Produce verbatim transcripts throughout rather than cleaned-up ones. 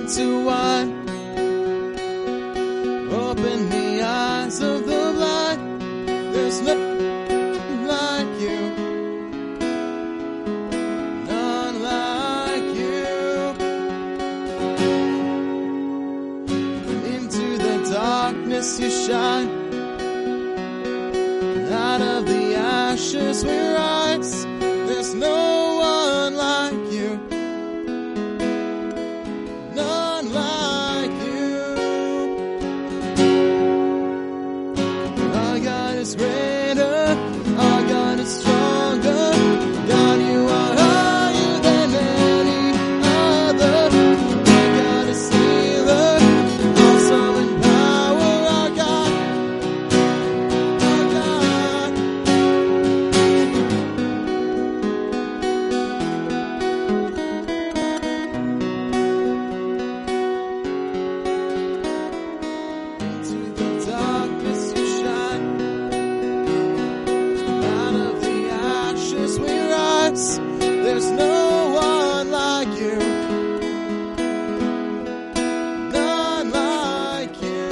into wine. Open the eyes of the blind. There's none like you. None like you. Into the darkness you shine. Out of the ashes we rise. There's no one like you. None like you. Our God is greater. Our God is stronger. God, you are higher than any other. Our God is healer. Awesome in power. Our God. Our God. Into the darkness you shine. Out of the ashes we rise. There's no one like you. None like you.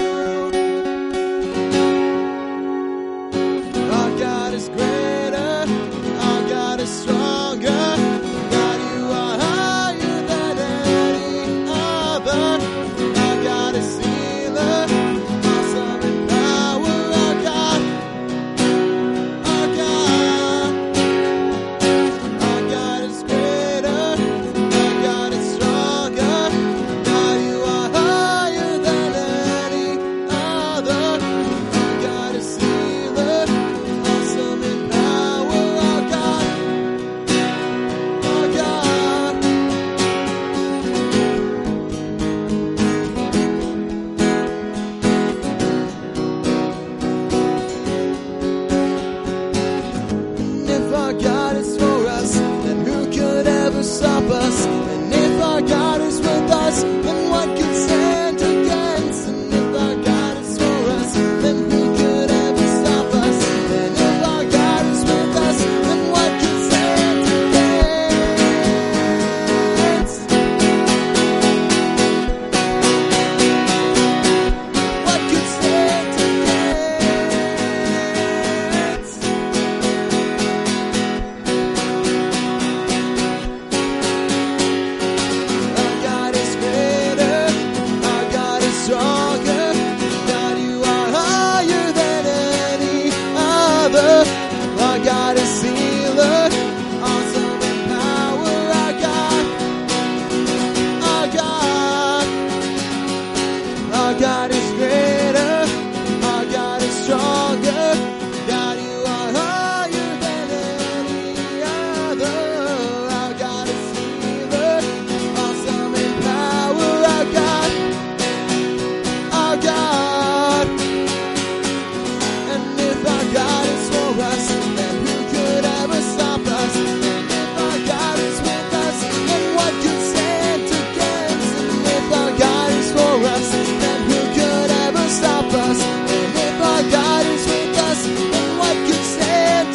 Our God is greater. Our God is stronger. God, you are higher than any other. Our God is healer. Awesome in power. Our God. Our God. Our God is greater. Our God is stronger. God, you are higher than any other. Our God is healer. Awesome in power. Our God. Our God. And if our God is for us, then who could ever stop us? And if our God is with us, then what could stand against? And if our God is for us, then who could ever stop us? And if our God is with us, then what could stand against? What could stand against? Our God is greater. Our God is stronger. God, you are higher than any other. Our God is healer. Awesome in power. Our God. Our God. Our God is greater. Our God is stronger. God, you are higher than any other. Our God is healer. Awesome in power. Our God. Our God. And if our God is for us, then who could ever stop us? And if our God is with us, then what could stand against? And if our God is for us, then who could ever stop us? And if our God is with us, then what could stand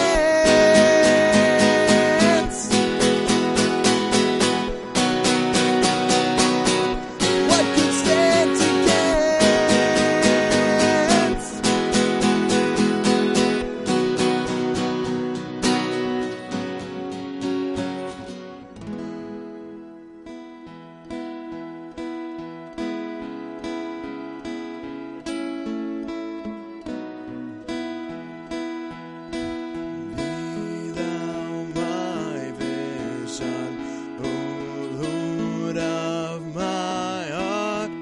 against? What could stand against? Be thou my vision, O Lord of my heart.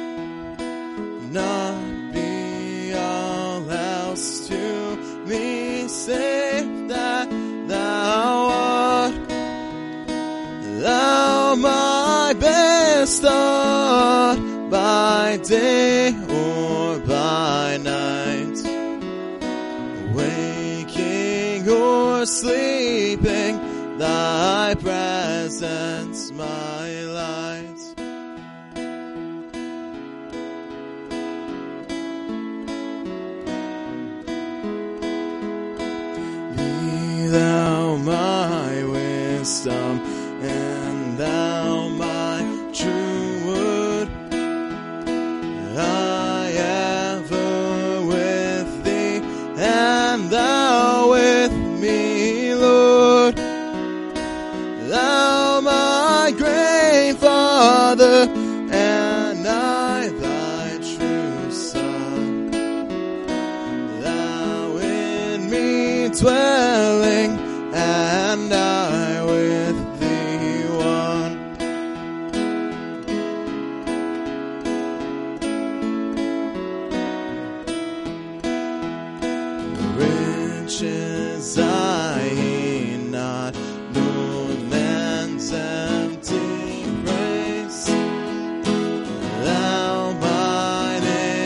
Not be all else to me, save that thou art. Thou my best art, by day or by night. Waking or sleeping, thy presence my light. Be thou my wisdom, and thou my true word. dwelling, and I with thee one. Riches I heed not, no man's empty praise. Thou mine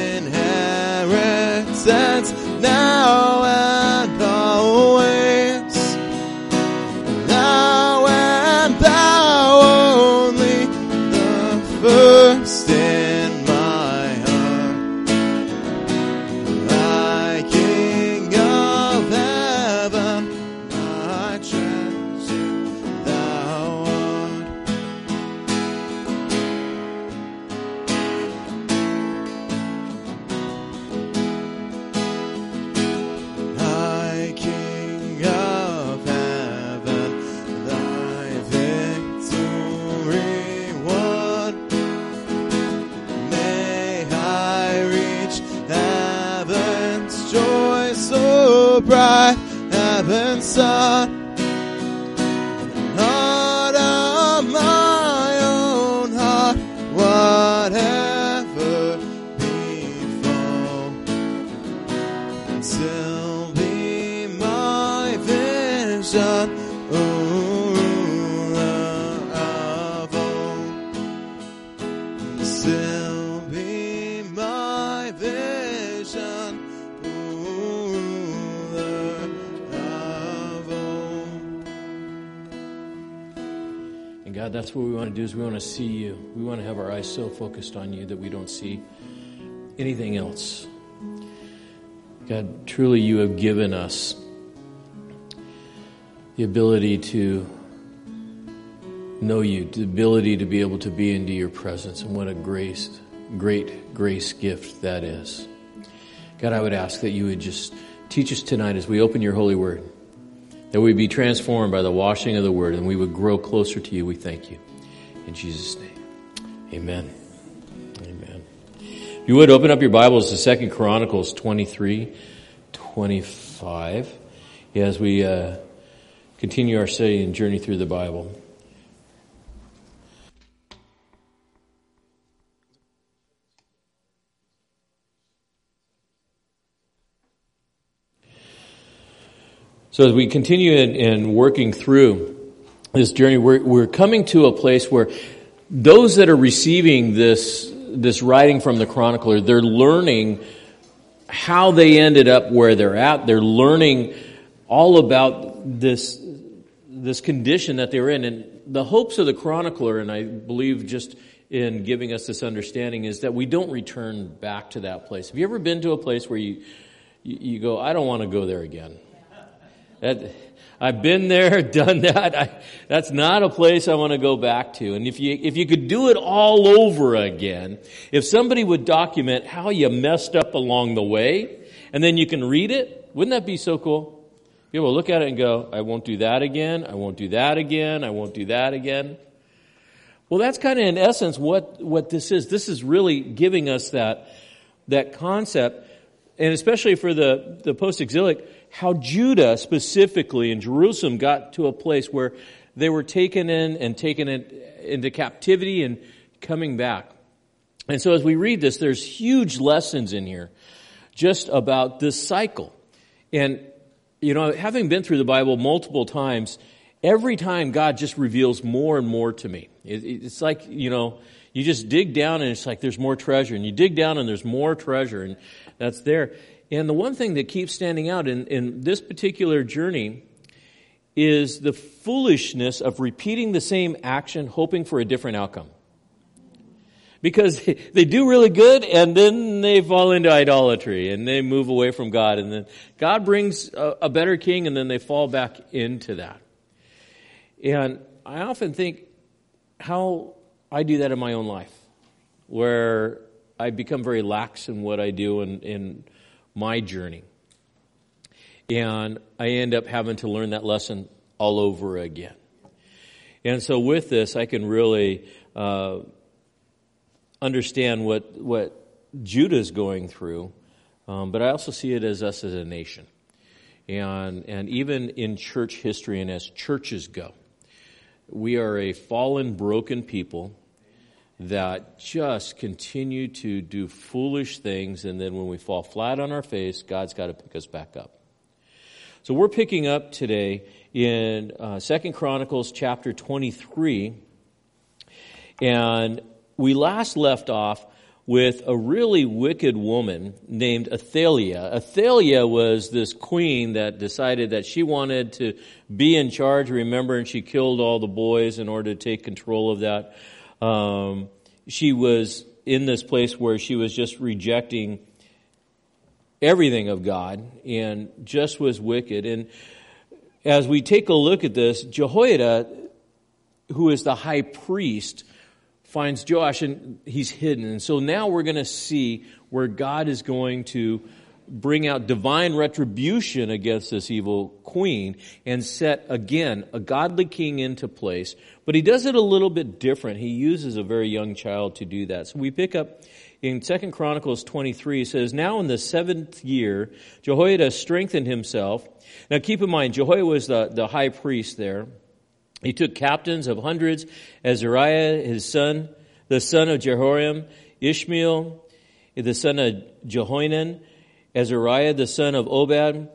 inheritance now and always. Thou and thou only, the first in my heart. Thy King of heaven, my treasure thou art. Thy King of heaven, thy victory won. May I reach heaven's joy so bright, heaven's sun. Not of my own heart, whatever befall, and still be my vision, O ruler of all. And still be my vision, O ruler of all. And God, that's what we want to do, is we want to see you. We want to have our eyes so focused on you that we don't see anything else. God, truly you have given us the ability to know you, the ability to be able to be into your presence, and what a grace, great grace gift that is. God, I would ask that you would just teach us tonight as we open your holy word, that we be transformed by the washing of the word, and we would grow closer to you. We thank you. In Jesus' name, amen. Amen. If you would, open up your Bibles to Second Chronicles twenty-three, twenty-five, as we uh, continue our study and journey through the Bible. So as we continue in, in working through this journey, we're, we're coming to a place where those that are receiving this this writing from the chronicler, they're learning how they ended up where they're at. They're learning all about this this condition that they're in. And the hopes of the chronicler, and I believe just in giving us this understanding, is that we don't return back to that place. Have you ever been to a place where you you, you go, I don't want to go there again? That, I've been there, done that. I, that's not a place I want to go back to. And if you if you could do it all over again, if somebody would document how you messed up along the way, and then you can read it, wouldn't that be so cool? People look at it and go, I won't do that again, I won't do that again, I won't do that again. Well, that's kind of in essence what, what this is. This is really giving us that, that concept, and especially for the, the post-exilic, how Judah specifically and Jerusalem got to a place where they were taken in and taken in, into captivity and coming back. And so as we read this, there's huge lessons in here just about this cycle. And, you know, having been through the Bible multiple times, every time God just reveals more and more to me. It, it's like, you know, you just dig down and it's like there's more treasure. And you dig down and there's more treasure. And that's there. And the one thing that keeps standing out in, in this particular journey is the foolishness of repeating the same action, hoping for a different outcome. Because they do really good, and then they fall into idolatry, and they move away from God, and then God brings a, a better king, and then they fall back into that. And I often think how I do that in my own life, where I become very lax in what I do in, in my journey. And I end up having to learn that lesson all over again. And so with this, I can really uh, understand what what Judah's going through, um, but I also see it as us as a nation. And, and even in church history and as churches go, we are a fallen, broken people that just continue to do foolish things, and then when we fall flat on our face, God's got to pick us back up. So we're picking up today in uh, Second Chronicles chapter twenty-three, and we last left off with a really wicked woman named Athaliah. Athaliah was this queen that decided that she wanted to be in charge, remember, and she killed all the boys in order to take control of that. Um, she was in this place where she was just rejecting everything of God and just was wicked. And as we take a look at this, Jehoiada, who is the high priest, finds Joash and he's hidden. And so now we're going to see where God is going to bring out divine retribution against this evil queen and set, again, a godly king into place. But he does it a little bit different. He uses a very young child to do that. So we pick up in Second Chronicles twenty-three. It says, "Now in the seventh year, Jehoiada strengthened himself." Now keep in mind, Jehoiada was the, the high priest there. He took captains of hundreds, Azariah, his son, the son of Jehoram, Ishmael, the son of Jehoinan, Azariah, the son of Obed,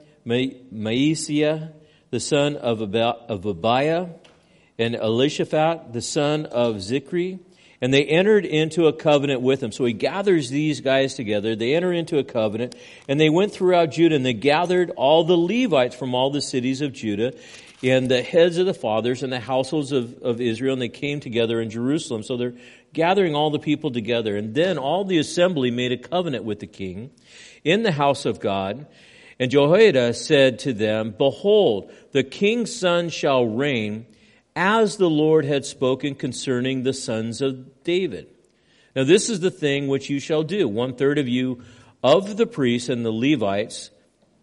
Maaseiah, the son of Abiah, and Elishaphat, the son of Zichri. And they entered into a covenant with him. So he gathers these guys together. They enter into a covenant. And they went throughout Judah, and they gathered all the Levites from all the cities of Judah, and the heads of the fathers and the households of, of Israel, and they came together in Jerusalem. So they're gathering all the people together. And then all the assembly made a covenant with the king in the house of God. And Jehoiada said to them, "Behold, the king's son shall reign, as the Lord had spoken concerning the sons of David. Now this is the thing which you shall do. One third of you of the priests and the Levites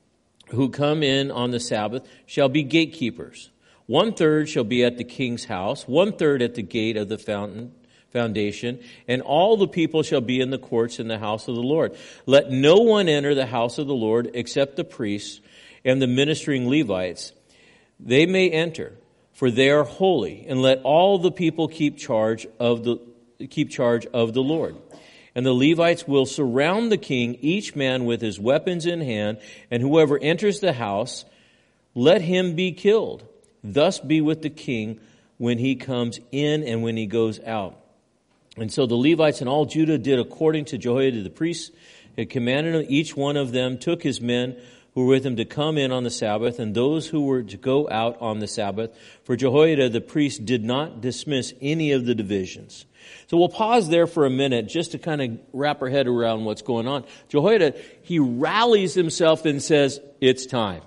who come in on the Sabbath shall be gatekeepers. One third shall be at the king's house, one third at the gate of the fountain foundation, and all the people shall be in the courts in the house of the Lord. Let no one enter the house of the Lord except the priests and the ministering Levites. They may enter, for they are holy, and let all the people keep charge of the keep charge of the Lord. And the Levites will surround the king, each man with his weapons in hand, and whoever enters the house, let him be killed. Thus be with the king when he comes in and when he goes out." And so the Levites and all Judah did according to Jehoiada the priest had commanded them. Each one of them took his men who were with him to come in on the Sabbath, and those who were to go out on the Sabbath. For Jehoiada the priest did not dismiss any of the divisions. So we'll pause there for a minute just to kind of wrap our head around what's going on. Jehoiada, he rallies himself and says, it's time.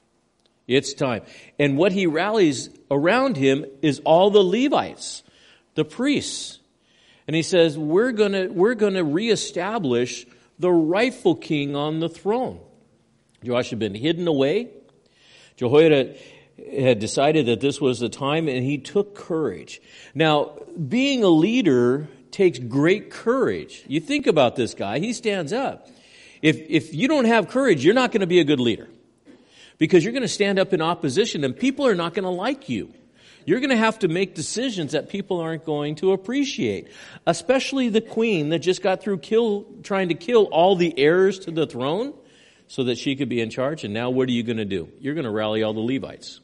It's time. And what he rallies around him is all the Levites, the priests. And he says, we're gonna, we're gonna reestablish the rightful king on the throne. Joash had been hidden away. Jehoiada had decided that this was the time, and he took courage. Now, being a leader takes great courage. You think about this guy, he stands up. If, if you don't have courage, you're not going to be a good leader. Because you're going to stand up in opposition, and people are not going to like you. You're going to have to make decisions that people aren't going to appreciate. Especially the queen that just got through kill, trying to kill all the heirs to the throne so that she could be in charge. And now what are you going to do? You're going to rally all the Levites.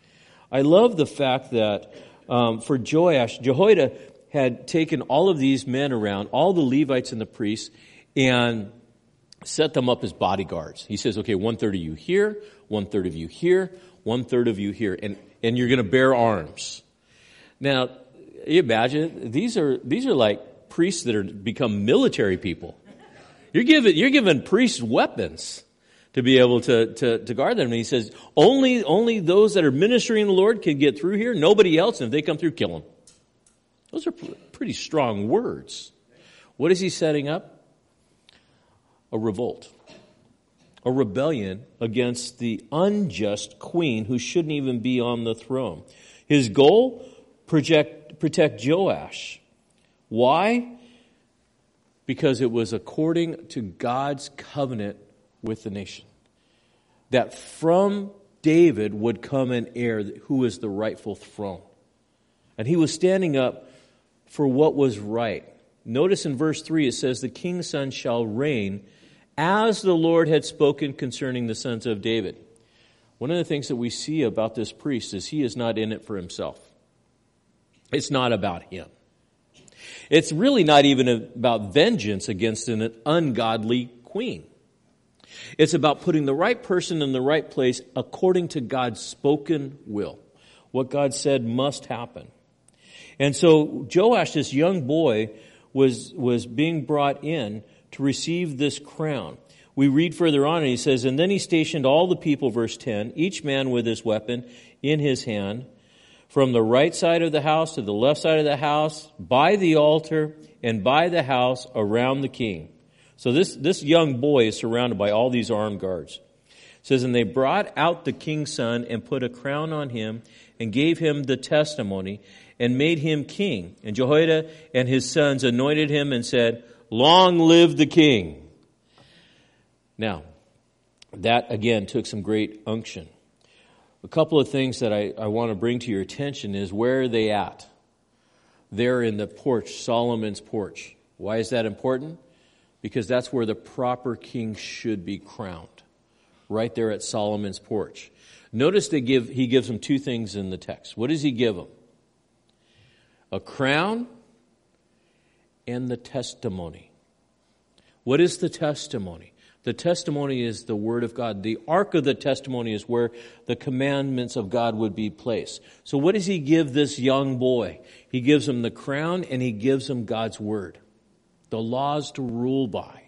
I love the fact that um, for Joash, Jehoiada had taken all of these men around, all the Levites and the priests, and set them up as bodyguards. He says, okay, one third of you here, one third of you here, one third of you here, and, and you're going to bear arms. Now, you imagine, these are, these are like priests that are become military people. You're giving, you're giving priests weapons to be able to, to, to guard them. And he says, only, only those that are ministering the Lord can get through here. Nobody else. And if they come through, kill them. Those are pretty strong words. What is he setting up? A revolt. A rebellion against the unjust queen who shouldn't even be on the throne. His goal? Project, protect Joash. Why? Because it was according to God's covenant with the nation. that from David would come an heir who is the rightful throne. And he was standing up for what was right. Notice in verse three it says, the king's son shall reign as the Lord had spoken concerning the sons of David. One of the things that we see about this priest is he is not in it for himself. It's not about him. It's really not even about vengeance against an ungodly queen. It's about putting the right person in the right place according to God's spoken will. What God said must happen. And so Joash, this young boy, was, was being brought in to receive this crown. We read further on and he says, and then he stationed all the people, verse ten, each man with his weapon in his hand, from the right side of the house to the left side of the house, by the altar and by the house around the king. So this, this young boy is surrounded by all these armed guards. It says, and they brought out the king's son and put a crown on him and gave him the testimony and made him king. And Jehoiada and his sons anointed him and said, long live the king. Now, that again took some great unction. A couple of things that I, I want to bring to your attention is, where are they at? They're in the porch, Solomon's porch. Why is that important? Because that's where the proper king should be crowned. Right there at Solomon's porch. Notice they give he gives them two things in the text. What does he give them? A crown and the testimony. What is the testimony? The testimony is the Word of God. The ark of the testimony is where the commandments of God would be placed. So what does he give this young boy? He gives him the crown and he gives him God's Word. The laws to rule by.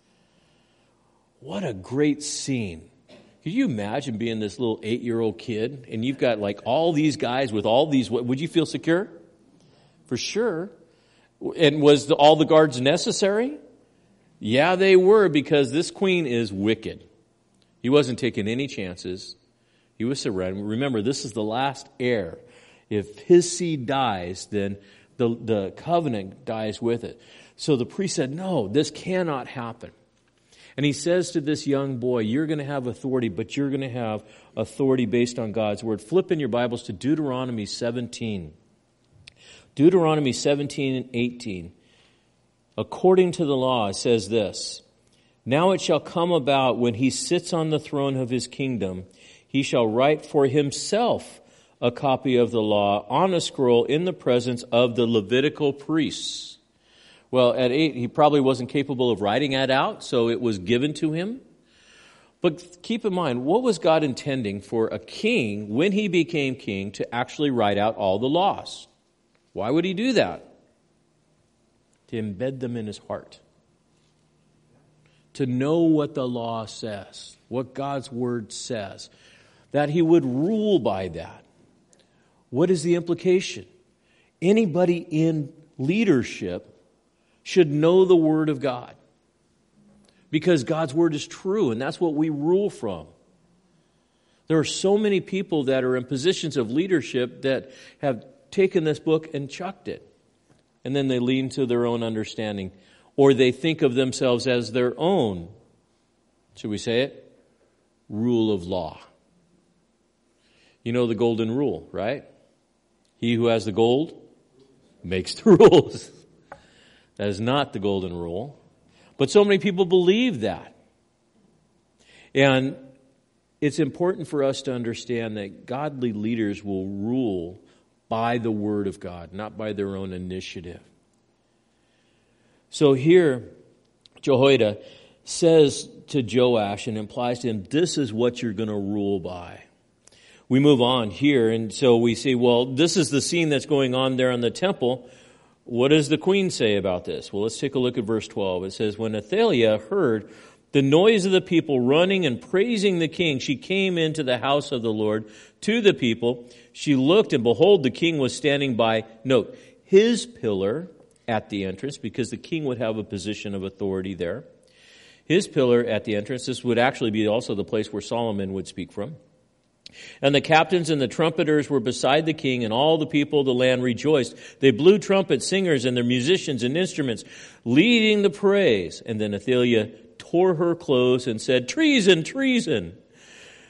What a great scene. Could you imagine being this little eight-year-old kid and you've got like all these guys with all these, would you feel secure? For sure. And was the, all the guards necessary? Yeah, they were, because this queen is wicked. He wasn't taking any chances. He was surrounded. Remember, this is the last heir. If his seed dies, then the, the covenant dies with it. So the priest said, no, this cannot happen. And he says to this young boy, you're going to have authority, but you're going to have authority based on God's Word. Flip in your Bibles to Deuteronomy seventeen. Deuteronomy seventeen and eighteen. According to the law, it says this, now it shall come about when he sits on the throne of his kingdom, he shall write for himself a copy of the law on a scroll in the presence of the Levitical priests. Well, at eight, he probably wasn't capable of writing it out, so it was given to him. But keep in mind, what was God intending for a king, when he became king, to actually write out all the laws? Why would he do that? To embed them in his heart. To know what the law says, what God's Word says. That he would rule by that. What is the implication? Anybody in leadership should know the Word of God. Because God's Word is true, and that's what we rule from. There are so many people that are in positions of leadership that have taken this book and chucked it. And then they lean to their own understanding. Or they think of themselves as their own, should we say it? Rule of law. You know the golden rule, right? He who has the gold makes the rules. That is not the golden rule. But so many people believe that. And it's important for us to understand that godly leaders will rule by the Word of God, not by their own initiative. So here, Jehoiada says to Joash and implies to him, this is what you're going to rule by. We move on here, and so we see, well, this is the scene that's going on there in the temple. What does the queen say about this? Well, let's take a look at verse twelve. It says, when Athaliah heard the noise of the people running and praising the king, she came into the house of the Lord to the people. She looked, and behold, the king was standing by, note, his pillar at the entrance, because the king would have a position of authority there. His pillar at the entrance. This would actually be also the place where Solomon would speak from. And the captains and the trumpeters were beside the king, and all the people of the land rejoiced. They blew trumpets, singers, and their musicians and instruments, leading the praise. And then Athaliah tore her clothes and said, treason, treason.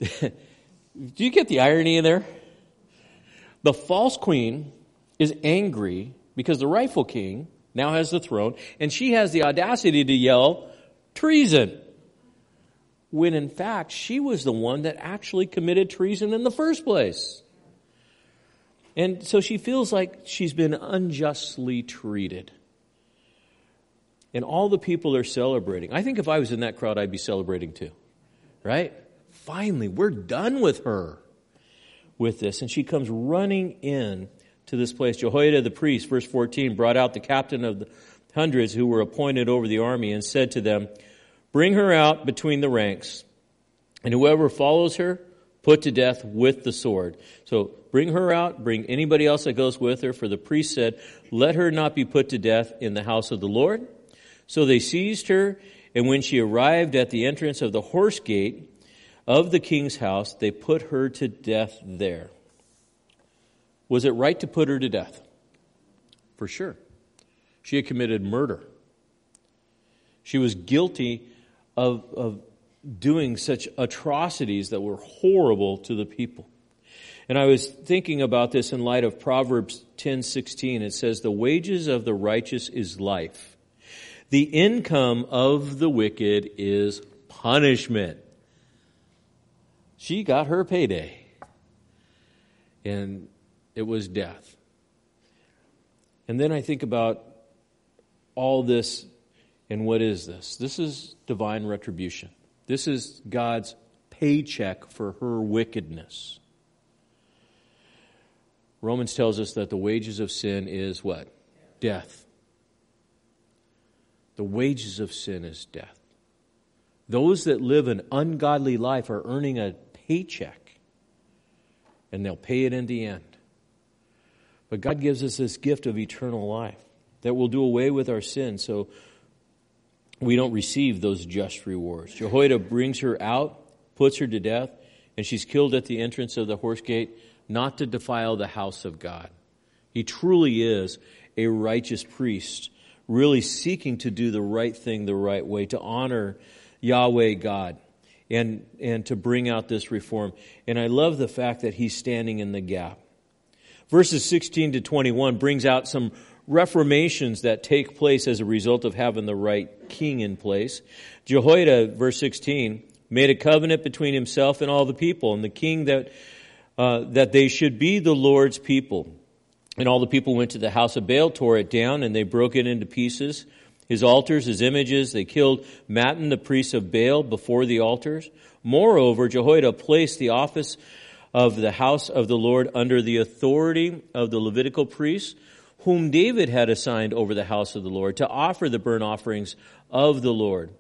Do you get the irony in there? The false queen is angry because the rightful king now has the throne, and she has the audacity to yell, treason. When in fact, she was the one that actually committed treason in the first place. And so she feels like she's been unjustly treated. And all the people are celebrating. I think if I was in that crowd, I'd be celebrating too. Right? Finally, we're done with her with this. And she comes running in to this place. Jehoiada the priest, verse fourteen, brought out the captain of the hundreds who were appointed over the army and said to them, bring her out between the ranks, and whoever follows her, put to death with the sword. So bring her out, bring anybody else that goes with her, for the priest said, let her not be put to death in the house of the Lord. So they seized her, and when she arrived at the entrance of the horse gate of the king's house, they put her to death there. Was it right to put her to death? For sure. She had committed murder. She was guilty of, of doing such atrocities that were horrible to the people. And I was thinking about this in light of Proverbs ten sixteen. It says, the wages of the righteous is life. The income of the wicked is punishment. She got her payday. And it was death. And then I think about all this, and what is this? This is divine retribution. This is God's paycheck for her wickedness. Romans tells us that the wages of sin is what? Death. The wages of sin is death. Those that live an ungodly life are earning a paycheck, and they'll pay it in the end. But God gives us this gift of eternal life that will do away with our sin, so we don't receive those just rewards. Jehoiada brings her out, puts her to death, and she's killed at the entrance of the horse gate, not to defile the house of God. He truly is a righteous priest, really seeking to do the right thing the right way, to honor Yahweh God, and, and to bring out this reform. And I love the fact that he's standing in the gap. Verses sixteen to twenty-one brings out some reformations that take place as a result of having the right king in place. Jehoiada, verse sixteen, made a covenant between himself and all the people, and the king that uh, that they should be the Lord's people. And all the people went to the house of Baal, tore it down, and they broke it into pieces. His altars, his images, they killed Mattan, the priest of Baal, before the altars. Moreover, Jehoiada placed the office of the house of the Lord under the authority of the Levitical priests, whom David had assigned over the house of the Lord, to offer the burnt offerings of the Lord.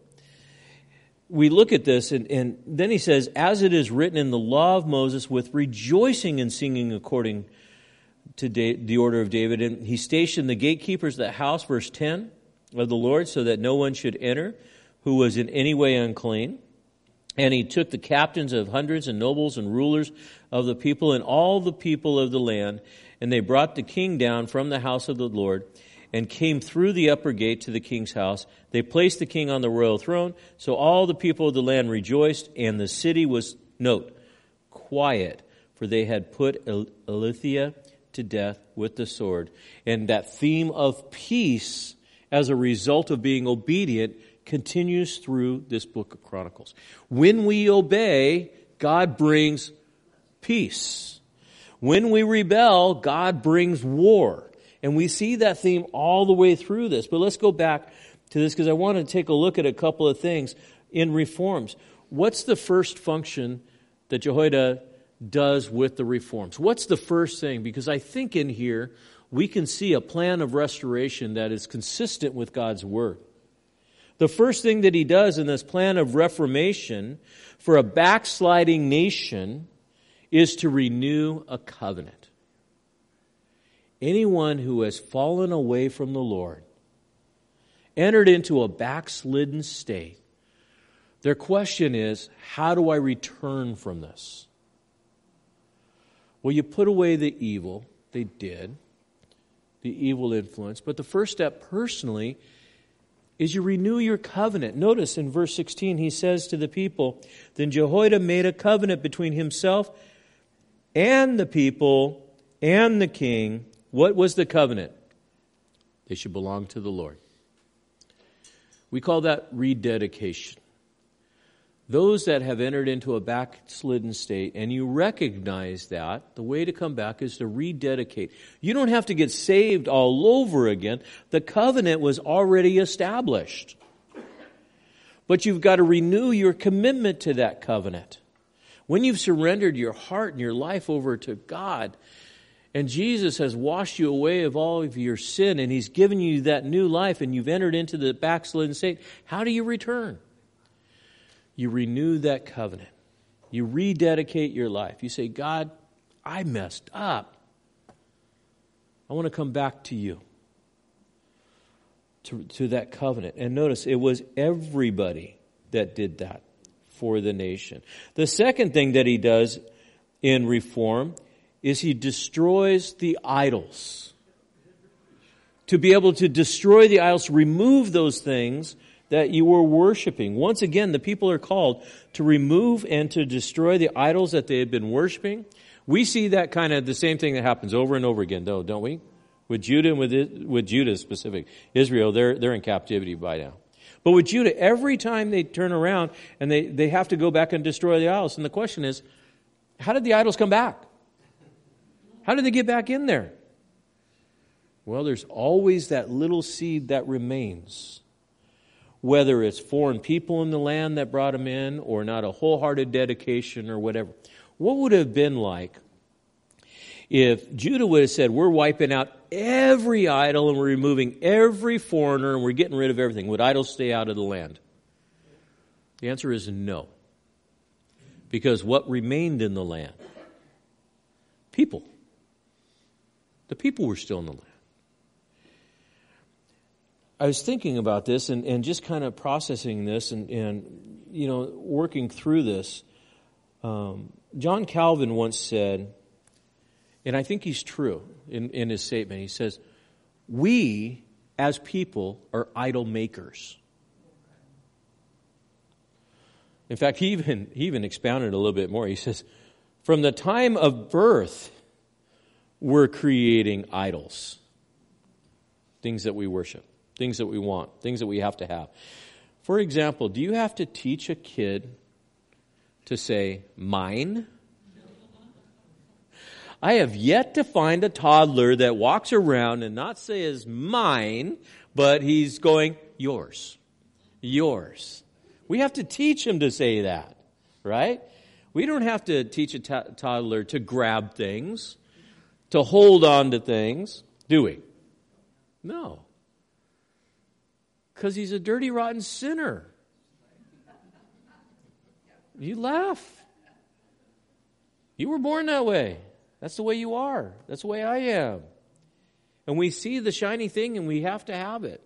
We look at this, and, and then he says, as it is written in the law of Moses, with rejoicing and singing according to da- the order of David. And he stationed the gatekeepers of the house, verse ten, of the Lord, so that no one should enter who was in any way unclean. And he took the captains of hundreds and nobles and rulers of the people and all the people of the land, and they brought the king down from the house of the Lord and came through the upper gate to the king's house. They placed the king on the royal throne. So all the people of the land rejoiced, and the city was, note, quiet, for they had put Elithia to death with the sword. And that theme of peace as a result of being obedient continues through this book of Chronicles. When we obey, God brings peace. When we rebel, God brings war. And we see that theme all the way through this. But let's go back to this, because I want to take a look at a couple of things in reforms. What's the first function that Jehoiada does with the reforms? What's the first thing? Because I think in here we can see a plan of restoration that is consistent with God's word. The first thing that he does in this plan of reformation for a backsliding nation is to renew a covenant. Anyone who has fallen away from the Lord, entered into a backslidden state, their question is, how do I return from this? Well, you put away the evil. They did. The evil influence. But the first step personally is you renew your covenant. Notice in verse sixteen, he says to the people, then Jehoiada made a covenant between himself and the people and the king. What was the covenant? They should belong to the Lord. We call that rededication. Those that have entered into a backslidden state, and you recognize that, the way to come back is to rededicate. You don't have to get saved all over again. The covenant was already established. But you've got to renew your commitment to that covenant. When you've surrendered your heart and your life over to God, and Jesus has washed you away of all of your sin, and He's given you that new life, and you've entered into the backslidden state, how do you return? You renew that covenant. You rededicate your life. You say, God, I messed up. I want to come back to you, to, to that covenant. And notice, it was everybody that did that for the nation. The second thing that he does in reform is he destroys the idols. To be able to destroy the idols, remove those things that you were worshiping. Once again, the people are called to remove and to destroy the idols that they had been worshiping. We see that kind of the same thing that happens over and over again, though, don't we? With Judah and with, with Judah specific. Israel, they're, they're in captivity by now. But with Judah, every time they turn around and they, they have to go back and destroy the idols. And the question is, how did the idols come back? How did they get back in there? Well, there's always that little seed that remains. Whether it's foreign people in the land that brought them in or not a wholehearted dedication or whatever. What would it have been like if Judah would have said, we're wiping out every idol and we're removing every foreigner and we're getting rid of everything? Would idols stay out of the land? The answer is no. Because what remained in the land? People. The people were still in the land. I was thinking about this and, and just kind of processing this and, and you know, working through this. Um, John Calvin once said, and I think he's true in, in his statement, he says, we as people are idol makers. In fact, he even, he even expounded a little bit more. He says, from the time of birth, we're creating idols, things that we worship. Things that we want, things that we have to have. For example, do you have to teach a kid to say, mine? I have yet to find a toddler that walks around and not says mine, but he's going, yours, yours. We have to teach him to say that, right? We don't have to teach a t- toddler to grab things, to hold on to things, do we? No. Because he's a dirty, rotten sinner. You laugh. You were born that way. That's the way you are. That's the way I am. And we see the shiny thing and we have to have it.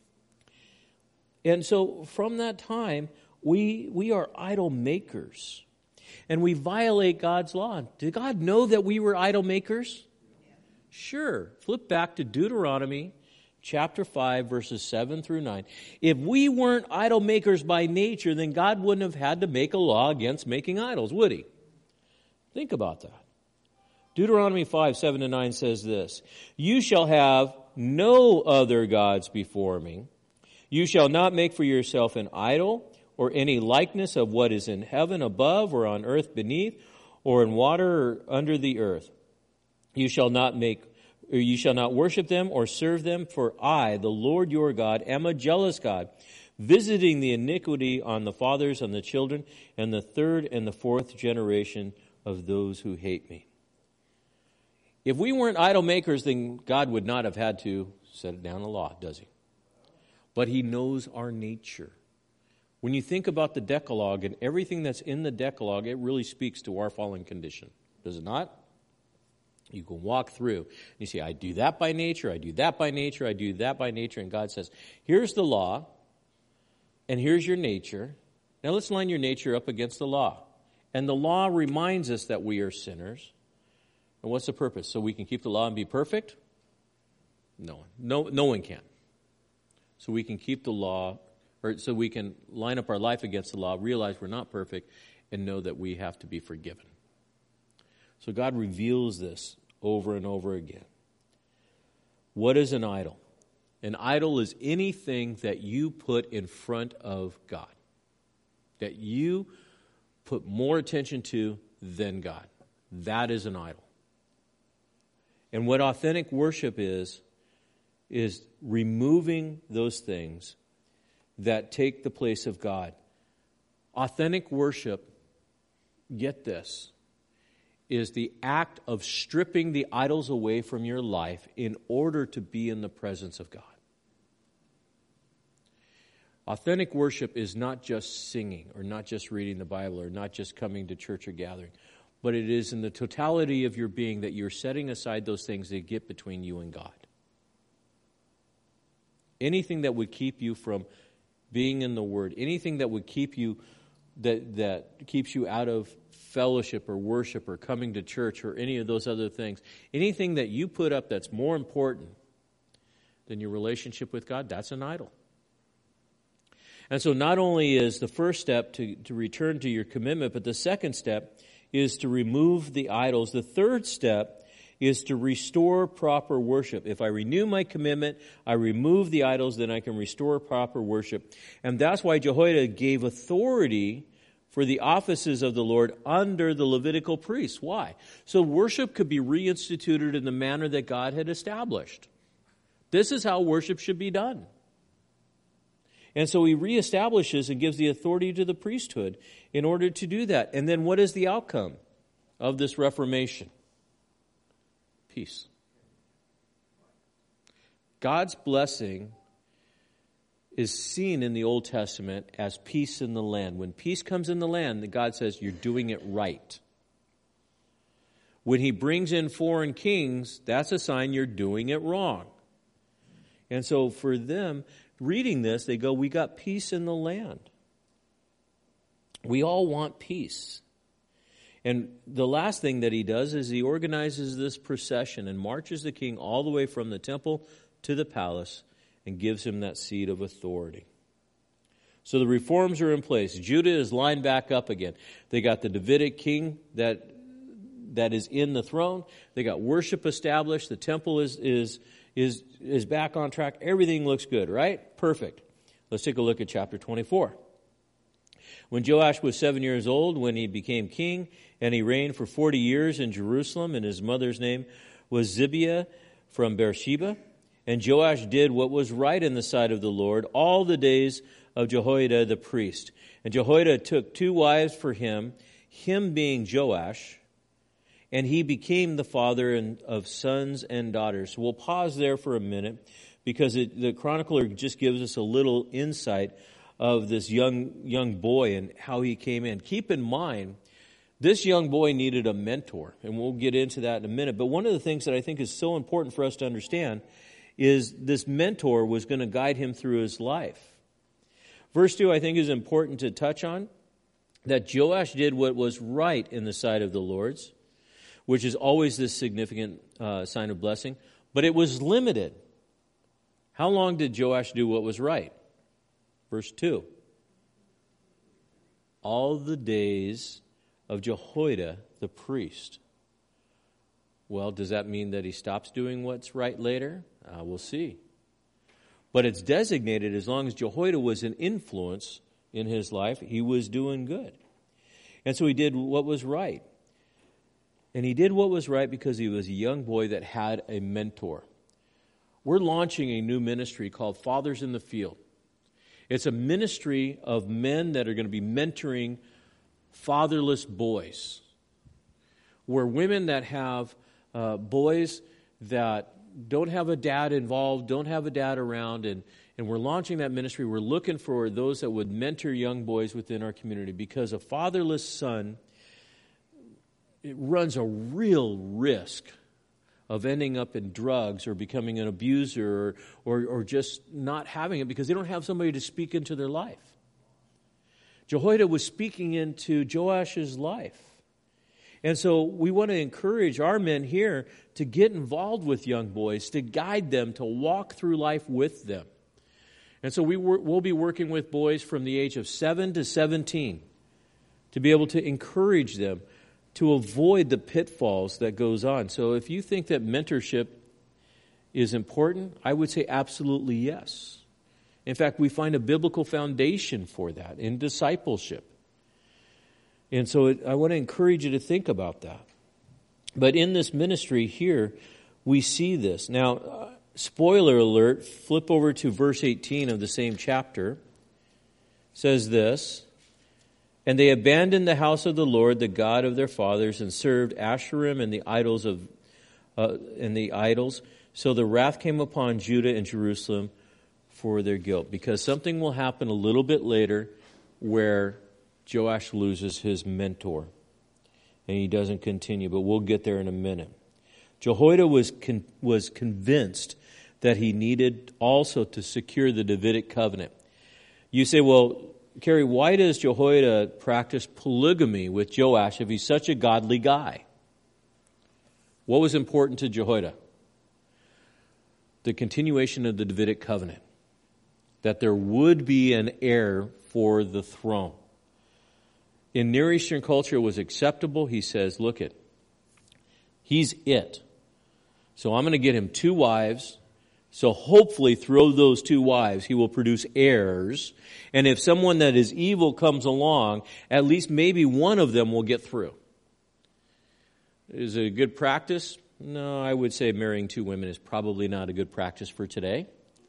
And so from that time, we we are idol makers. And we violate God's law. Did God know that we were idol makers? Sure. Flip back to Deuteronomy chapter five, verses seven through nine. If we weren't idol makers by nature, then God wouldn't have had to make a law against making idols, would He? Think about that. Deuteronomy five, seven to nine says this, you shall have no other gods before me. You shall not make for yourself an idol or any likeness of what is in heaven above or on earth beneath or in water or under the earth. You shall not make You shall not worship them or serve them, for I, the Lord your God, am a jealous God, visiting the iniquity on the fathers and the children, and the third and the fourth generation of those who hate me. If we weren't idol makers, then God would not have had to set down a law, does He? But He knows our nature. When you think about the Decalogue and everything that's in the Decalogue, it really speaks to our fallen condition, does it not? You can walk through and you say, I do that by nature, I do that by nature, I do that by nature. And God says, here's the law, and here's your nature. Now let's line your nature up against the law. And the law reminds us that we are sinners. And what's the purpose? So we can keep the law and be perfect? No one. No, no one can. so we can keep the law, or so we can line up our life against the law, realize we're not perfect, and know that we have to be forgiven. So God reveals this over and over again. What is an idol? An idol is anything that you put in front of God, that you put more attention to than God. That is an idol. And what authentic worship is, is removing those things that take the place of God. Authentic worship, get this, is the act of stripping the idols away from your life in order to be in the presence of God. Authentic worship is not just singing or not just reading the Bible or not just coming to church or gathering, but it is in the totality of your being that you're setting aside those things that get between you and God. Anything that would keep you from being in the Word, anything that would keep you, that, that keeps you out of fellowship or worship or coming to church or any of those other things, anything that you put up that's more important than your relationship with God, that's an idol. And so not only is the first step to, to return to your commitment, but the second step is to remove the idols. The third step is to restore proper worship. If I renew my commitment, I remove the idols, then I can restore proper worship. And that's why Jehoiada gave authority for the offices of the Lord under the Levitical priests. Why? So worship could be reinstituted in the manner that God had established. This is how worship should be done. And so he reestablishes and gives the authority to the priesthood in order to do that. And then what is the outcome of this reformation? Peace. God's blessing is seen in the Old Testament as peace in the land. When peace comes in the land, God says you're doing it right. When he brings in foreign kings, that's a sign you're doing it wrong. And so for them, reading this, they go, we got peace in the land. We all want peace. And the last thing that he does is he organizes this procession and marches the king all the way from the temple to the palace and gives him that seat of authority. So the reforms are in place. Judah is lined back up again. They got the Davidic king that that is in the throne. They got worship established. The temple is is is is back on track. Everything looks good, right? Perfect. Let's take a look at chapter twenty-four. When Joash was seven years old, when he became king, and he reigned for forty years in Jerusalem, and his mother's name was Zibiah from Beersheba. And Joash did what was right in the sight of the Lord all the days of Jehoiada the priest. And Jehoiada took two wives for him, him being Joash, and he became the father of sons and daughters. So we'll pause there for a minute because it, the chronicler just gives us a little insight of this young young boy and how he came in. Keep in mind, this young boy needed a mentor, and we'll get into that in a minute. But one of the things that I think is so important for us to understand is this mentor was going to guide him through his life. Verse two, I think, is important to touch on, that Joash did what was right in the sight of the Lord's, which is always this significant uh, sign of blessing, but it was limited. How long did Joash do what was right? Verse two. All the days of Jehoiada the priest. Well, does that mean that he stops doing what's right later? Uh, we'll see. But it's designated as long as Jehoiada was an influence in his life, he was doing good. And so he did what was right. And he did what was right because he was a young boy that had a mentor. We're launching a new ministry called Fathers in the Field. It's a ministry of men that are going to be mentoring fatherless boys. Where women that have uh, boys that don't have a dad involved, don't have a dad around, and, and we're launching that ministry. We're looking for those that would mentor young boys within our community, because a fatherless son, it runs a real risk of ending up in drugs or becoming an abuser or, or, or just not having it because they don't have somebody to speak into their life. Jehoiada was speaking into Joash's life. And so we want to encourage our men here to get involved with young boys, to guide them, to walk through life with them. And so we will be working with boys from the age of seven to seventeen to be able to encourage them to avoid the pitfalls that goes on. So if you think that mentorship is important, I would say absolutely yes. In fact, we find a biblical foundation for that in discipleship. And so it, I want to encourage you to think about that. But in this ministry here, we see this. Now, uh, spoiler alert, flip over to verse eighteen of the same chapter. It says this, "And they abandoned the house of the Lord, the God of their fathers, and served Asherim and the idols of uh, and the idols. So the wrath came upon Judah and Jerusalem for their guilt." Because something will happen a little bit later where Joash loses his mentor. And he doesn't continue, but we'll get there in a minute. Jehoiada was con- was convinced that he needed also to secure the Davidic covenant. You say, well, Kerry, why does Jehoiada practice polygamy with Joash if he's such a godly guy? What was important to Jehoiada? The continuation of the Davidic covenant. That there would be an heir for the throne. In Near Eastern culture, it was acceptable. He says, look it, he's it. So I'm going to get him two wives. So hopefully through those two wives, he will produce heirs. And if someone that is evil comes along, at least maybe one of them will get through. Is it a good practice? No, I would say marrying two women is probably not a good practice for today.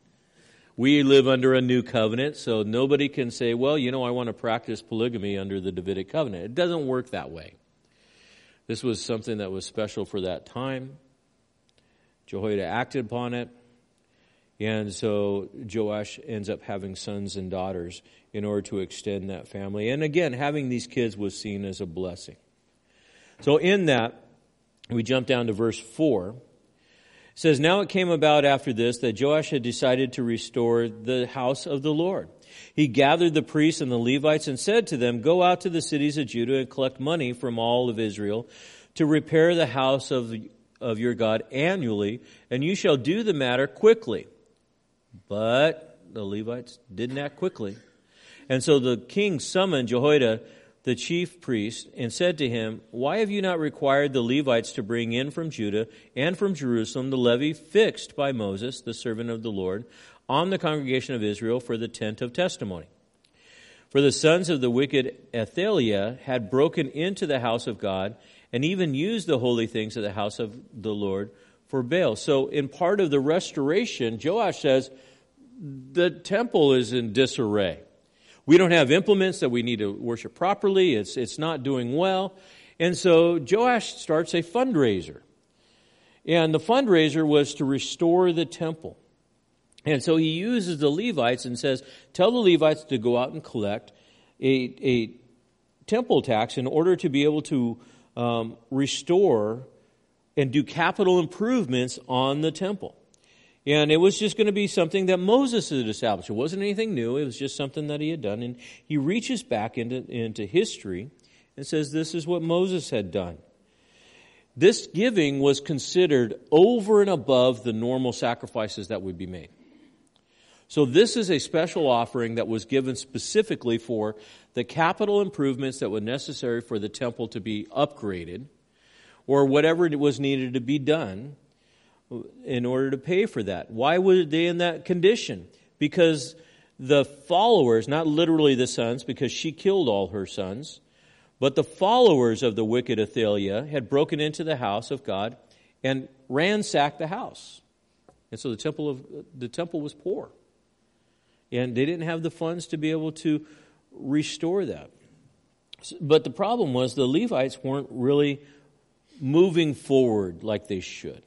We live under a new covenant, so nobody can say, well, you know, I want to practice polygamy under the Davidic covenant. It doesn't work that way. This was something that was special for that time. Jehoiada acted upon it. And so Joash ends up having sons and daughters in order to extend that family. And again, having these kids was seen as a blessing. So in that, we jump down to verse four. It says, "Now it came about after this that Joash had decided to restore the house of the Lord. He gathered the priests and the Levites and said to them, 'Go out to the cities of Judah and collect money from all of Israel to repair the house of, of your God annually, and you shall do the matter quickly.' But the Levites didn't act quickly. And so the king summoned Jehoiada, the chief priest, and said to him, 'Why have you not required the Levites to bring in from Judah and from Jerusalem the levy fixed by Moses, the servant of the Lord, on the congregation of Israel for the tent of testimony?' For the sons of the wicked Athaliah had broken into the house of God and even used the holy things of the house of the Lord for Baal." So in part of the restoration, Joash says, the temple is in disarray. We don't have implements that we need to worship properly. It's, it's not doing well. And so Joash starts a fundraiser. And the fundraiser was to restore the temple. And so he uses the Levites and says, tell the Levites to go out and collect a, a temple tax in order to be able to um, restore and do capital improvements on the temple. And it was just going to be something that Moses had established. It wasn't anything new. It was just something that he had done. And he reaches back into, into history and says this is what Moses had done. This giving was considered over and above the normal sacrifices that would be made. So this is a special offering that was given specifically for the capital improvements that were necessary for the temple to be upgraded, or whatever was needed to be done in order to pay for that. Why were they in that condition? Because the followers, not literally the sons, because she killed all her sons, but the followers of the wicked Athaliah had broken into the house of God and ransacked the house. And so the temple of the temple was poor. And they didn't have the funds to be able to restore that. But the problem was the Levites weren't really moving forward like they should.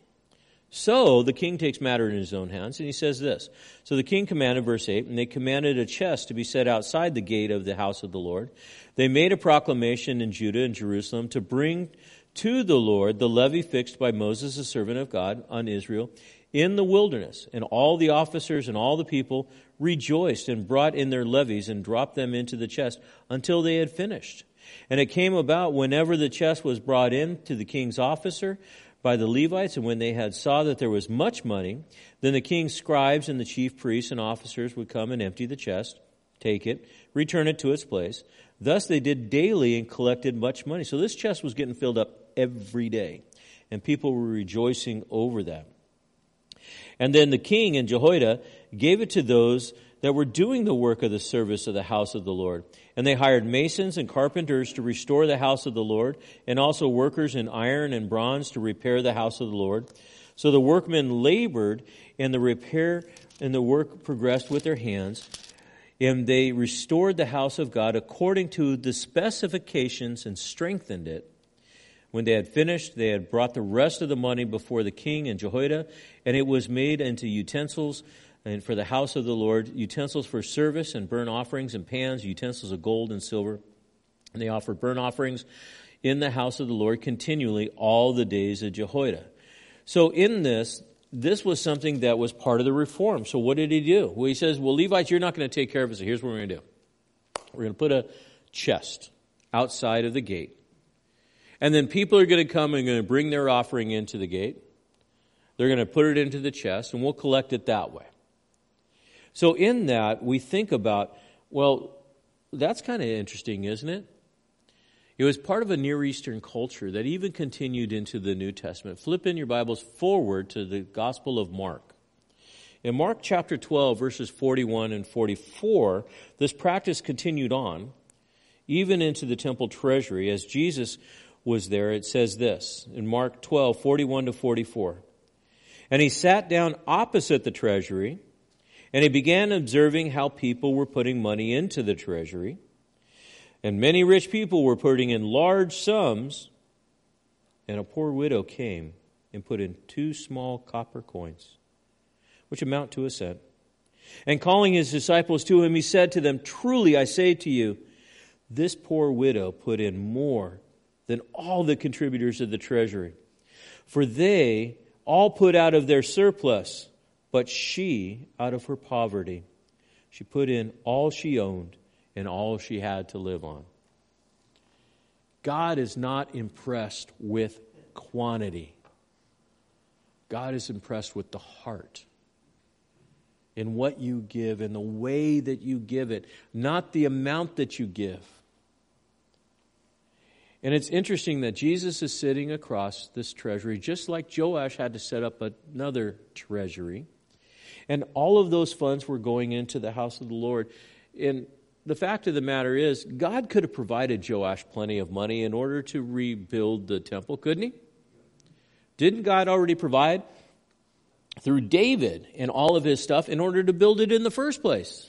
So the king takes matter in his own hands, and he says this. So the king commanded, verse eight, and they commanded a chest to be set outside the gate of the house of the Lord. They made a proclamation in Judah and Jerusalem to bring to the Lord the levy fixed by Moses, the servant of God, on Israel in the wilderness. And all the officers and all the people rejoiced and brought in their levies and dropped them into the chest until they had finished. And it came about whenever the chest was brought in to the king's officer, by the Levites, and when they had saw that there was much money, then the king's scribes and the chief priests and officers would come and empty the chest, take it, return it to its place. Thus they did daily and collected much money. So this chest was getting filled up every day, and people were rejoicing over that. And then the king and Jehoiada gave it to those that were doing the work of the service of the house of the Lord. And they hired masons and carpenters to restore the house of the Lord, and also workers in iron and bronze to repair the house of the Lord. So the workmen labored, and the repair and the work progressed with their hands, and they restored the house of God according to the specifications and strengthened it. When they had finished, they had brought the rest of the money before the king and Jehoiada, and it was made into utensils and for the house of the Lord, utensils for service and burnt offerings and pans, utensils of gold and silver. And they offered burnt offerings in the house of the Lord continually all the days of Jehoiada. So in this, this was something that was part of the reform. So what did he do? Well, he says, well, Levites, you're not going to take care of it, so here's what we're going to do. We're going to put a chest outside of the gate. And then people are going to come and going to bring their offering into the gate. They're going to put it into the chest, and we'll collect it that way. So in that, we think about, well, that's kind of interesting, isn't it? It was part of a Near Eastern culture that even continued into the New Testament. Flip in your Bibles forward to the Gospel of Mark. In Mark chapter twelve, verses forty-one and forty-four, this practice continued on, even into the temple treasury. As Jesus was there, it says this, in Mark twelve, forty-one to forty-four. And he sat down opposite the treasury, and he began observing how people were putting money into the treasury. And many rich people were putting in large sums. And a poor widow came and put in two small copper coins, which amount to a cent. And calling his disciples to him, he said to them, truly I say to you, this poor widow put in more than all the contributors of the treasury. For they all put out of their surplus, but she, out of her poverty, she put in all she owned and all she had to live on. God is not impressed with quantity. God is impressed with the heart, in what you give, in the way that you give it, not the amount that you give. And it's interesting that Jesus is sitting across this treasury, just like Joash had to set up another treasury. And all of those funds were going into the house of the Lord. And the fact of the matter is, God could have provided Joash plenty of money in order to rebuild the temple, couldn't he? Didn't God already provide through David and all of his stuff in order to build it in the first place?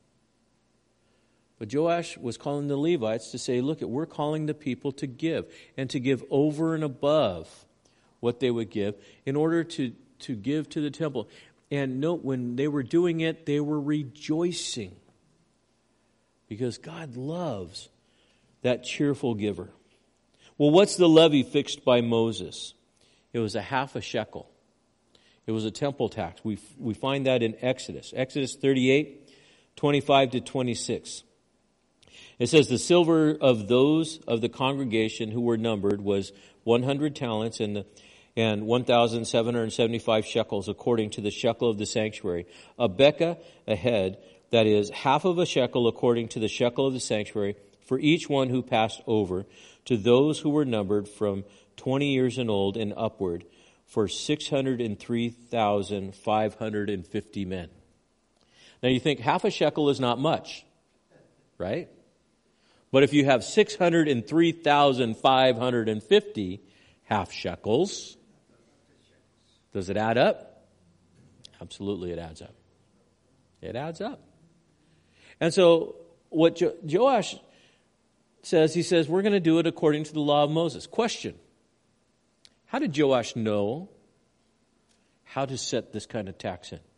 But Joash was calling the Levites to say, look, we're calling the people to give, and to give over and above what they would give in order to, to give to the temple. And note, when they were doing it, they were rejoicing, because God loves that cheerful giver. Well, what's the levy fixed by Moses? It was a half a shekel. It was a temple tax. We we find that in Exodus. Exodus thirty-eight, twenty-five to twenty-six. It says, the silver of those of the congregation who were numbered was one hundred talents and the and one thousand seven hundred seventy-five shekels, according to the shekel of the sanctuary. A bekah a head, that is, half of a shekel according to the shekel of the sanctuary, for each one who passed over, to those who were numbered from twenty years and old and upward, for six hundred three thousand five hundred fifty men. Now you think half a shekel is not much, right? But if you have six hundred three thousand five hundred fifty half shekels, does it add up? Absolutely, it adds up. It adds up. And so what jo- Joash says, he says, we're going to do it according to the law of Moses. Question: how did Joash know how to set this kind of tax in?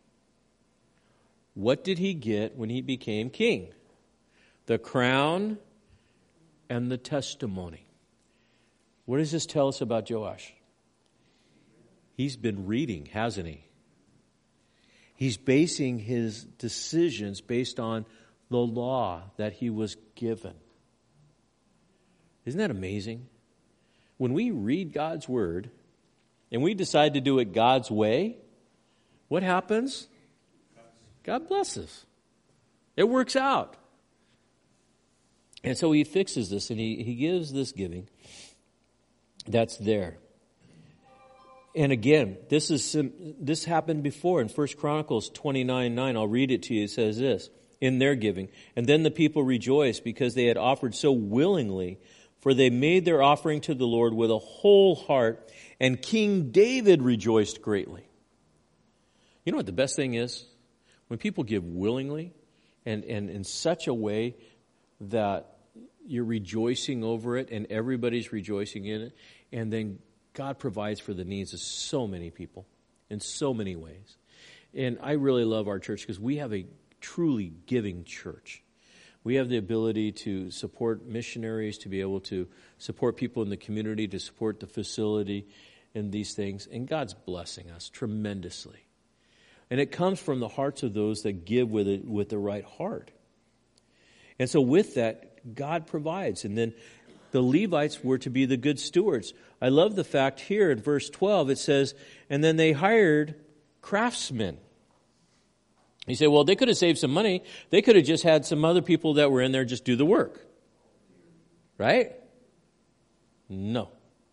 What did he get when he became king? The crown and the testimony. What does this tell us about Joash? He's been reading, hasn't he? He's basing his decisions based on the law that he was given. Isn't that amazing? When we read God's word, and we decide to do it God's way, what happens? God blesses. It works out. And so he fixes this, and he, he gives this giving that's there. And again, this is this happened before in First Chronicles twenty-nine nine. I'll read it to you. It says this, in their giving. And then the people rejoiced because they had offered so willingly, for they made their offering to the Lord with a whole heart, and King David rejoiced greatly. You know what the best thing is? When people give willingly and, and in such a way that you're rejoicing over it and everybody's rejoicing in it, and then God provides for the needs of so many people in so many ways. And I really love our church because we have a truly giving church. We have the ability to support missionaries, to be able to support people in the community, to support the facility and these things. And God's blessing us tremendously. And it comes from the hearts of those that give with it, with the right heart. And so with that, God provides. And then the Levites were to be the good stewards. I love the fact here in verse twelve, it says, and then they hired craftsmen. You say, well, they could have saved some money. They could have just had some other people that were in there just do the work. Right? No.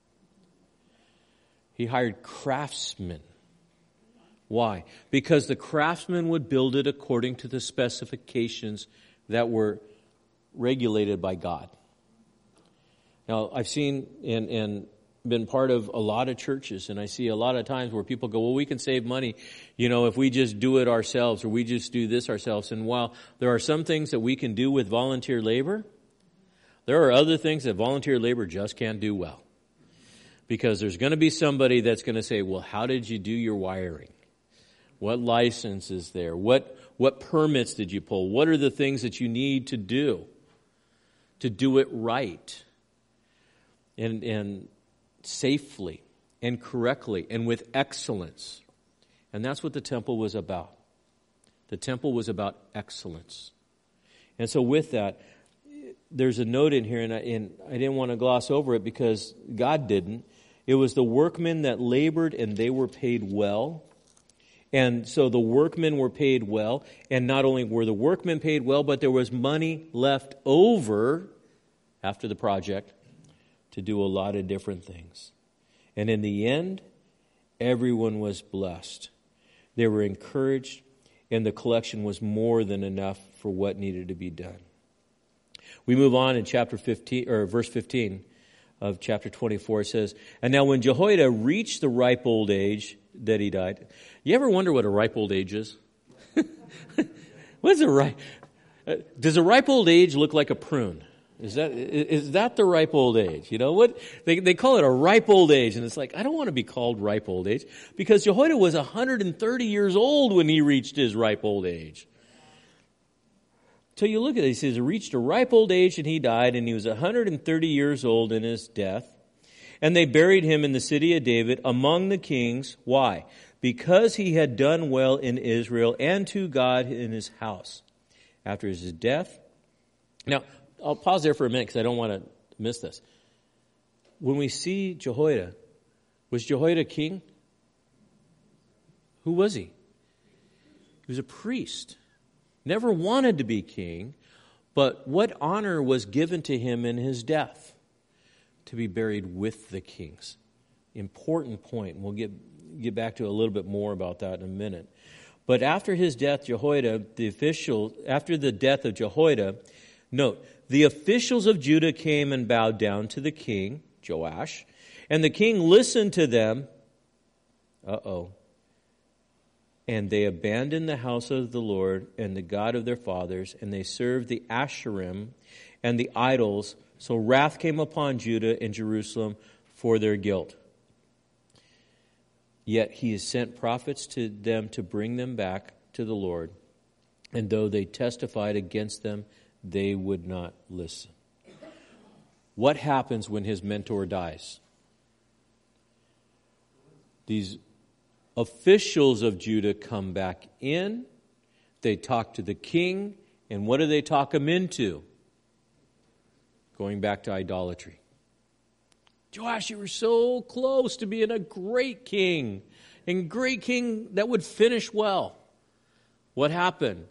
He hired craftsmen. Why? Because the craftsman would build it according to the specifications that were regulated by God. Now, I've seen and, and been part of a lot of churches, and I see a lot of times where people go, well, we can save money, you know, if we just do it ourselves, or we just do this ourselves. And while there are some things that we can do with volunteer labor, there are other things that volunteer labor just can't do well. Because there's going to be somebody that's going to say, well, how did you do your wiring? What license is there? What, what permits did you pull? What are the things that you need to do to do it right and, and safely and correctly and with excellence? And that's what the temple was about. The temple was about excellence. And so with that, there's a note in here, and I, and I didn't want to gloss over it because God didn't. It was the workmen that labored, and they were paid well. And so the workmen were paid well, and not only were the workmen paid well, but there was money left over after the project to do a lot of different things. And in the end, everyone was blessed. They were encouraged, and the collection was more than enough for what needed to be done. We move on in chapter fifteen, or verse fifteen of chapter twenty-four. It says, and now when Jehoiada reached the ripe old age that he died. You ever wonder what a ripe old age is? What's a ripe? Uh, does a ripe old age look like a prune? Is that is that the ripe old age? You know what they they call it, a ripe old age, and it's like, I don't want to be called ripe old age because Jehoiada was one hundred thirty years old when he reached his ripe old age. So you look at it, he says he reached a ripe old age and he died, and he was one hundred thirty years old in his death. And they buried him in the city of David among the kings. Why? Because he had done well in Israel and to God in his house. After his death. Now, I'll pause there for a minute because I don't want to miss this. When we see Jehoiada, was Jehoiada king? Who was he? He was a priest. Never wanted to be king, but what honor was given to him in his death? To be buried with the kings. Important point. We'll get, get back to a little bit more about that in a minute. But after his death, Jehoiada, the official, after the death of Jehoiada, note, the officials of Judah came and bowed down to the king, Joash, and the king listened to them. Uh-oh. And they abandoned the house of the Lord and the God of their fathers, and they served the Asherim and the idols. So wrath came upon Judah and Jerusalem for their guilt. Yet he has sent prophets to them to bring them back to the Lord. And though they testified against them, they would not listen. What happens when his mentor dies? These officials of Judah come back in. They talk to the king. And what do they talk him into? Going back to idolatry. Joash, you were so close to being a great king, and great king that would finish well. What happened?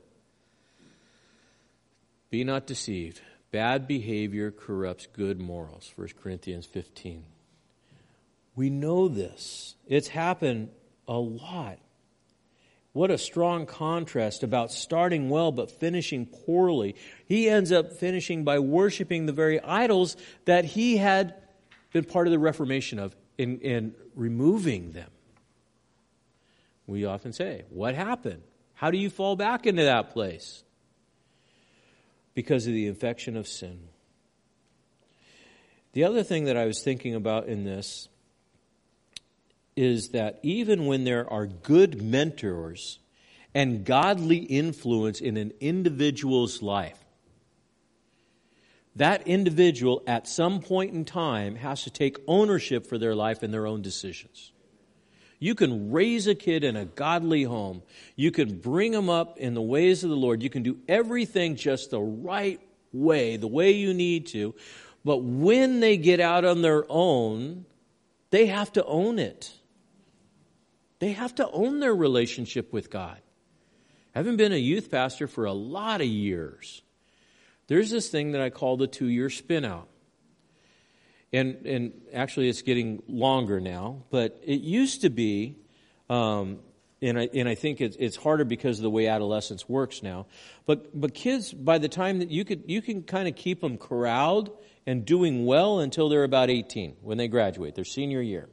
Be not deceived. Bad behavior corrupts good morals. First Corinthians fifteen. We know this. It's happened a lot. What a strong contrast about starting well but finishing poorly. He ends up finishing by worshiping the very idols that he had been part of the Reformation of, in, in removing them. We often say, what happened? How do you fall back into that place? Because of the infection of sin. The other thing that I was thinking about in this is that even when there are good mentors and godly influence in an individual's life, that individual at some point in time has to take ownership for their life and their own decisions. You can raise a kid in a godly home. You can bring them up in the ways of the Lord. You can do everything just the right way, the way you need to. But when they get out on their own, they have to own it. They have to own their relationship with God. I haven't been a youth pastor for a lot of years. There's this thing that I call the two-year spin-out. And and actually it's getting longer now, but it used to be, um, and I and I think it's it's harder because of the way adolescence works now. But but kids, by the time that you could you can kind of keep them corralled and doing well until they're about eighteen, when they graduate, their senior year.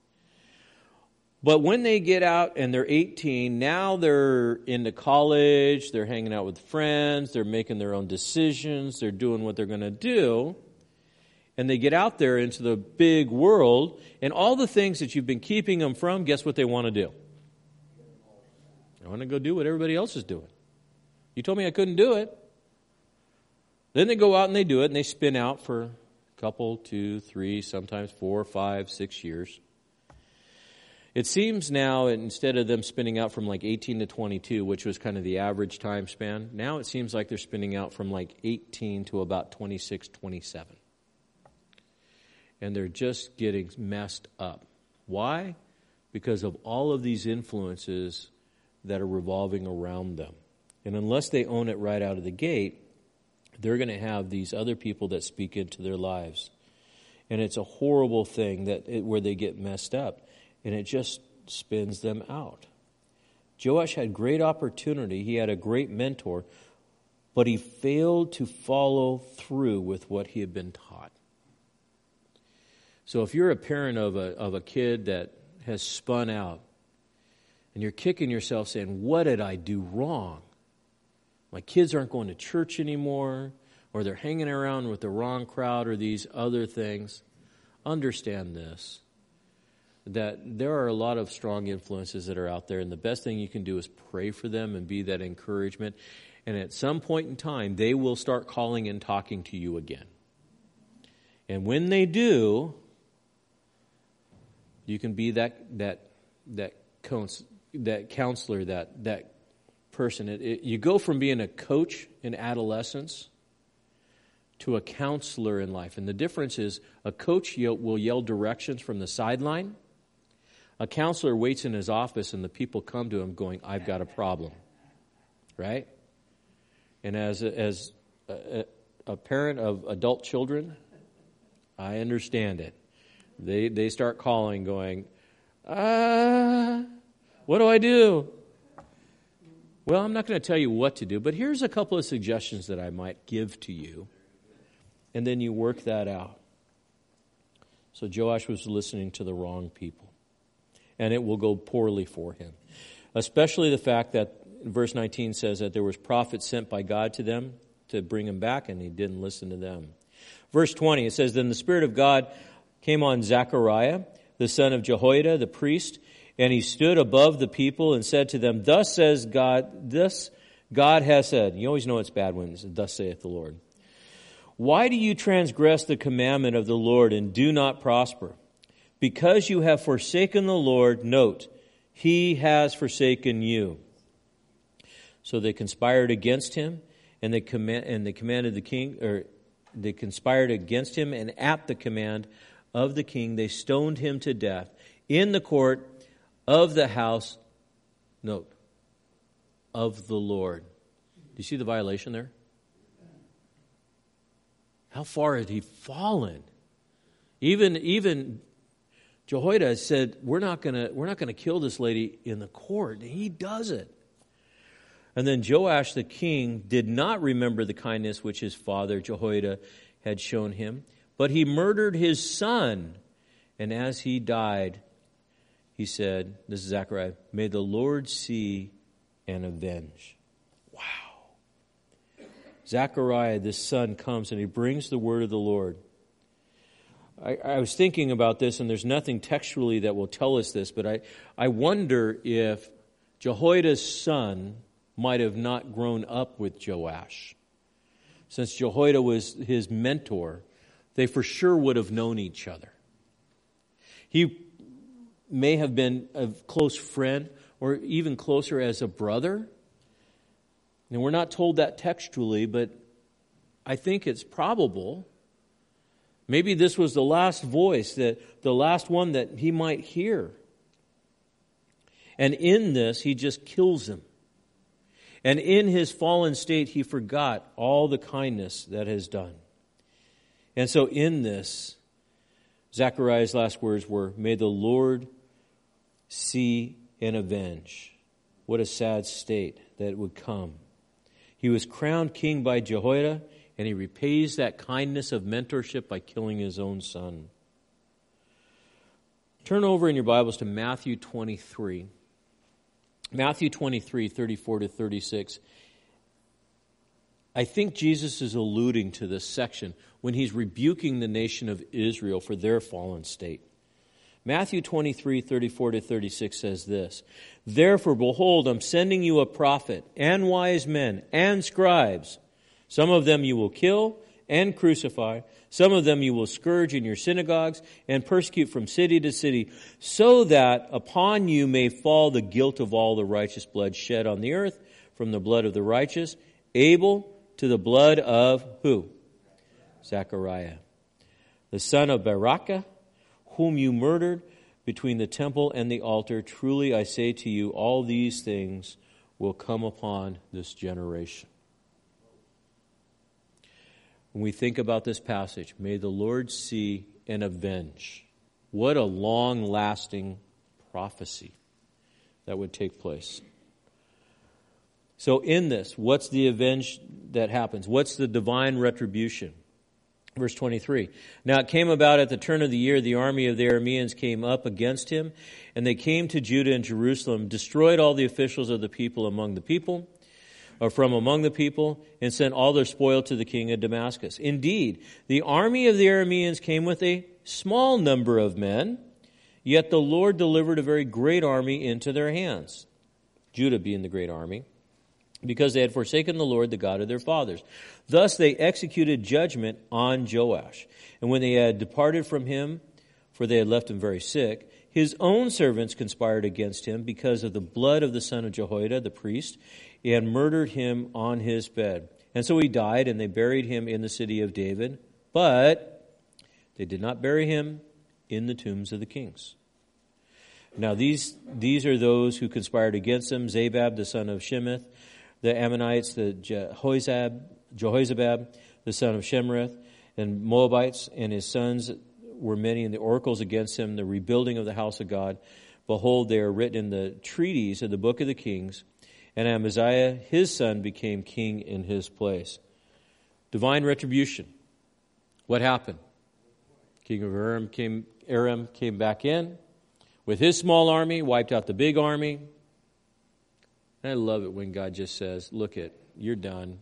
But when they get out and they're eighteen, now they're into college, they're hanging out with friends, they're making their own decisions, they're doing what they're going to do. And they get out there into the big world, and all the things that you've been keeping them from, guess what they want to do? They want to go do what everybody else is doing. You told me I couldn't do it. Then they go out and they do it, and they spin out for a couple, two, three, sometimes four, five, six years. It seems now, instead of them spinning out from like eighteen to twenty-two, which was kind of the average time span, now it seems like they're spinning out from like eighteen to about twenty-six, twenty-seven. And they're just getting messed up. Why? Because of all of these influences that are revolving around them. And unless they own it right out of the gate, they're going to have these other people that speak into their lives. And it's a horrible thing that it, where they get messed up. And it just spins them out. Joash had great opportunity. He had a great mentor. But he failed to follow through with what he had been taught. So if you're a parent of a of a kid that has spun out, and you're kicking yourself saying, what did I do wrong? My kids aren't going to church anymore, or they're hanging around with the wrong crowd, or these other things. Understand this, that there are a lot of strong influences that are out there, and the best thing you can do is pray for them and be that encouragement. And at some point in time, they will start calling and talking to you again. And when they do, you can be that that that cons- that counselor, that that person. It, it, you go from being a coach in adolescence to a counselor in life, and the difference is a coach yell, will yell directions from the sideline. A counselor waits in his office, and the people come to him going, "I've got a problem," right? And as a, as a, a parent of adult children, I understand it. They they start calling, going, ah, what do I do? Well, I'm not going to tell you what to do, but here's a couple of suggestions that I might give to you, and then you work that out. So Joash was listening to the wrong people, and it will go poorly for him, especially the fact that verse nineteen says that there was prophets sent by God to them to bring him back, and he didn't listen to them. Verse twenty, it says, then the Spirit of God came on Zechariah, the son of Jehoiada, the priest, and he stood above the people and said to them, thus says God, thus God has said. You always know it's bad when it's thus saith the Lord. Why do you transgress the commandment of the Lord and do not prosper? Because you have forsaken the Lord, note, he has forsaken you. So they conspired against him, and they command, and they commanded the king, or they conspired against him, and at the command of the king, they stoned him to death in the court of the house, note, of the Lord. Do you see the violation there? How far had he fallen? Even, even Jehoiada said, we're not gonna, we're not gonna kill this lady in the court. And he does it. And then Joash the king did not remember the kindness which his father Jehoiada had shown him, but he murdered his son. And as he died, he said, this is Zechariah, may the Lord see and avenge. Wow. Zechariah, this son, comes and he brings the word of the Lord. I, I was thinking about this, and there's nothing textually that will tell us this, but I, I wonder if Jehoiada's son might have not grown up with Joash. Since Jehoiada was his mentor, they for sure would have known each other. He may have been a close friend, or even closer as a brother. And we're not told that textually, but I think it's probable. Maybe this was the last voice, that the last one that he might hear. And in this, he just kills him. And in his fallen state, he forgot all the kindness that has done. And so in this, Zechariah's last words were, may the Lord see and avenge. What a sad state that it would come. He was crowned king by Jehoiada, and he repays that kindness of mentorship by killing his own son. Turn over in your Bibles to Matthew twenty-three. Matthew twenty-three, thirty-four to thirty-six. I think Jesus is alluding to this section when he's rebuking the nation of Israel for their fallen state. Matthew twenty-three, thirty-four to thirty-six says this, therefore, behold, I'm sending you a prophet and wise men and scribes. Some of them you will kill and crucify. Some of them you will scourge in your synagogues and persecute from city to city, so that upon you may fall the guilt of all the righteous blood shed on the earth, from the blood of the righteous, Abel, to the blood of who? Zechariah, the son of Berechiah, whom you murdered between the temple and the altar. Truly I say to you, all these things will come upon this generation. When we think about this passage, may the Lord see and avenge. What a long-lasting prophecy that would take place. So in this, what's the avenge that happens? What's the divine retribution? Verse twenty-three. Now it came about at the turn of the year, the army of the Arameans came up against him, and they came to Judah and Jerusalem, destroyed all the officials of the people among the people, or from among the people, and sent all their spoil to the king of Damascus. Indeed, the army of the Arameans came with a small number of men, yet the Lord delivered a very great army into their hands, Judah being the great army, because they had forsaken the Lord, the God of their fathers. Thus they executed judgment on Joash. And when they had departed from him, for they had left him very sick, his own servants conspired against him because of the blood of the son of Jehoiada, the priest, and murdered him on his bed. And so he died, and they buried him in the city of David. But they did not bury him in the tombs of the kings. Now these, these are those who conspired against him, Zabad, the son of Shemeth, the Ammonites, the Jehozab, Jehozabad, the son of Shemrith, and Moabites, and his sons were many, and the oracles against him, the rebuilding of the house of God. Behold, they are written in the treaties of the book of the kings. And Amaziah, his son, became king in his place. Divine retribution. What happened? King of Aram came, Aram came back in with his small army, wiped out the big army. And I love it when God just says, look it, you're done.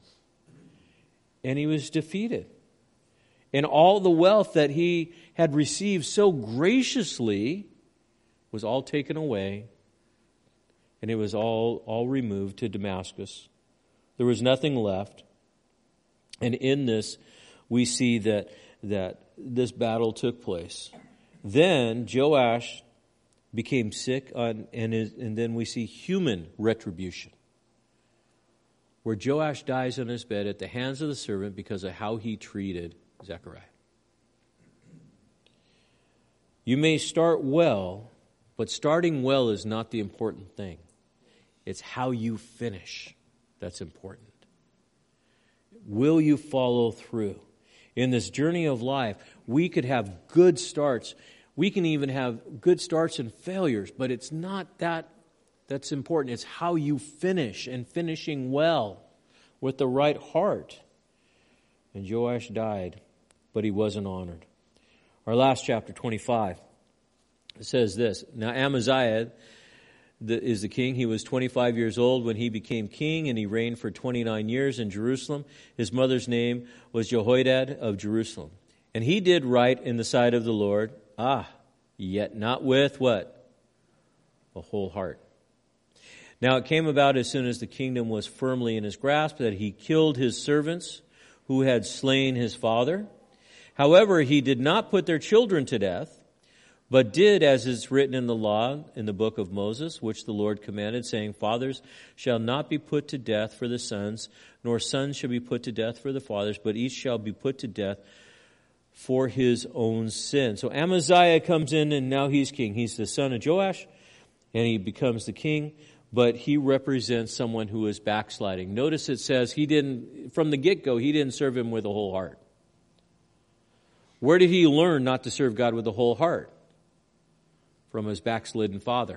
And he was defeated. And all the wealth that he had received so graciously was all taken away. And it was all, all removed to Damascus. There was nothing left. And in this, we see that, that this battle took place. Then Joash became sick, on, and, is, and then we see human retribution, where Joash dies on his bed at the hands of the servant because of how he treated Zechariah. You may start well, but starting well is not the important thing. It's how you finish that's important. Will you follow through? In this journey of life, we could have good starts. We can even have good starts and failures, but it's not that that's important. It's how you finish, and finishing well with the right heart. And Joash died, but he wasn't honored. Our last chapter, twenty-five, it says this. Now Amaziah the, is the king. He was twenty-five years old when he became king, and he reigned for twenty-nine years in Jerusalem. His mother's name was Jehoiada of Jerusalem. And he did right in the sight of the Lord. Ah, yet not with what? A whole heart. Now it came about as soon as the kingdom was firmly in his grasp that he killed his servants who had slain his father. However, he did not put their children to death, but did as is written in the law in the book of Moses, which the Lord commanded, saying, Fathers shall not be put to death for the sons, nor sons shall be put to death for the fathers, but each shall be put to death for his own sin. So Amaziah comes in, and now he's king. He's the son of Joash, and he becomes the king, but he represents someone who is backsliding. Notice it says he didn't, from the get-go, he didn't serve him with a whole heart. Where did he learn not to serve God with a whole heart? From his backslidden father.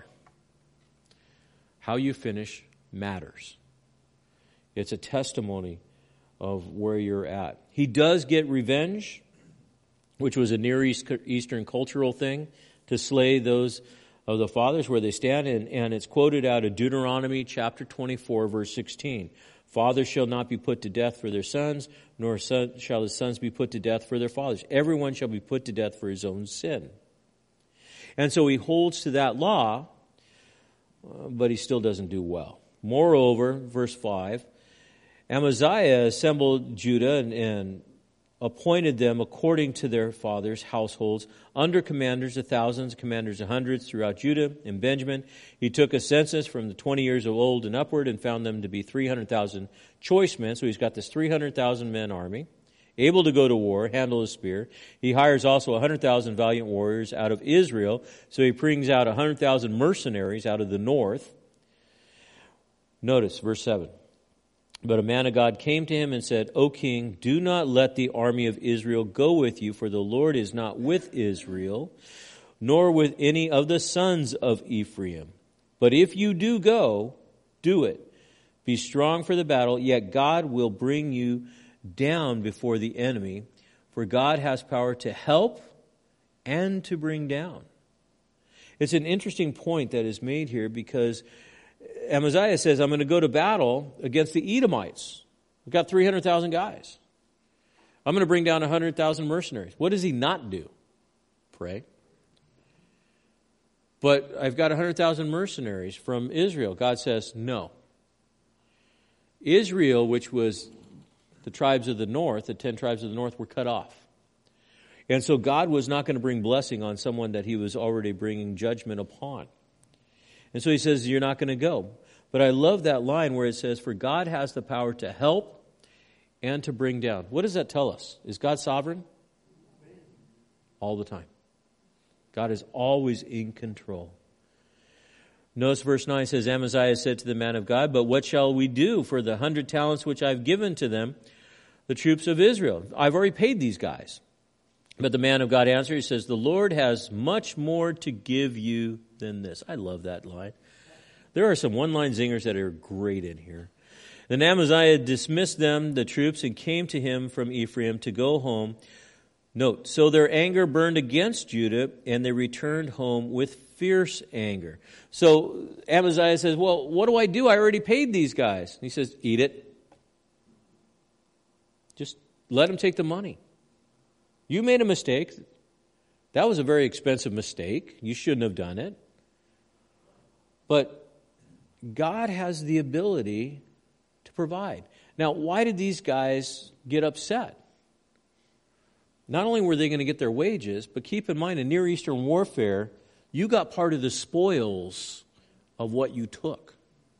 How you finish matters. It's a testimony of where you're at. He does get revenge, which was a Near East, Eastern cultural thing, to slay those of the fathers where they stand. And, and it's quoted out of Deuteronomy chapter twenty-four, verse sixteen. Fathers shall not be put to death for their sons, nor son, shall the sons be put to death for their fathers. Everyone shall be put to death for his own sin. And so he holds to that law, uh, but he still doesn't do well. Moreover, verse five, Amaziah assembled Judah and, and appointed them according to their fathers' households, under commanders of thousands, commanders of hundreds throughout Judah and Benjamin. He took a census from the twenty years old and upward and found them to be three hundred thousand choice men. So he's got this three hundred thousand men army, able to go to war, handle a spear. He hires also one hundred thousand valiant warriors out of Israel. So he brings out one hundred thousand mercenaries out of the north. Notice verse seven. But a man of God came to him and said, O king, do not let the army of Israel go with you, for the Lord is not with Israel, nor with any of the sons of Ephraim. But if you do go, do it. Be strong for the battle, yet God will bring you down before the enemy, for God has power to help and to bring down. It's an interesting point that is made here, because Amaziah says, I'm going to go to battle against the Edomites. We've got three hundred thousand guys. I'm going to bring down one hundred thousand mercenaries. What does he not do? Pray. But I've got one hundred thousand mercenaries from Israel. God says, no. Israel, which was the tribes of the north, the ten tribes of the north, were cut off. And so God was not going to bring blessing on someone that he was already bringing judgment upon. And so he says, you're not going to go. But I love that line where it says, for God has the power to help and to bring down. What does that tell us? Is God sovereign? All the time. God is always in control. Notice verse nine says, Amaziah said to the man of God, but what shall we do for the hundred talents which I've given to them, the troops of Israel? I've already paid these guys. But the man of God answered, he says, the Lord has much more to give you than this. I love that line. There are some one-line zingers that are great in here. Then Amaziah dismissed them, the troops, and came to him from Ephraim to go home. Note, so their anger burned against Judah, and they returned home with fierce anger. So Amaziah says, well, what do I do? I already paid these guys. And he says, eat it. Just let them take the money. You made a mistake. That was a very expensive mistake. You shouldn't have done it. But God has the ability to provide. Now, why did these guys get upset? Not only were they going to get their wages, but keep in mind, in Near Eastern warfare, you got part of the spoils of what you took.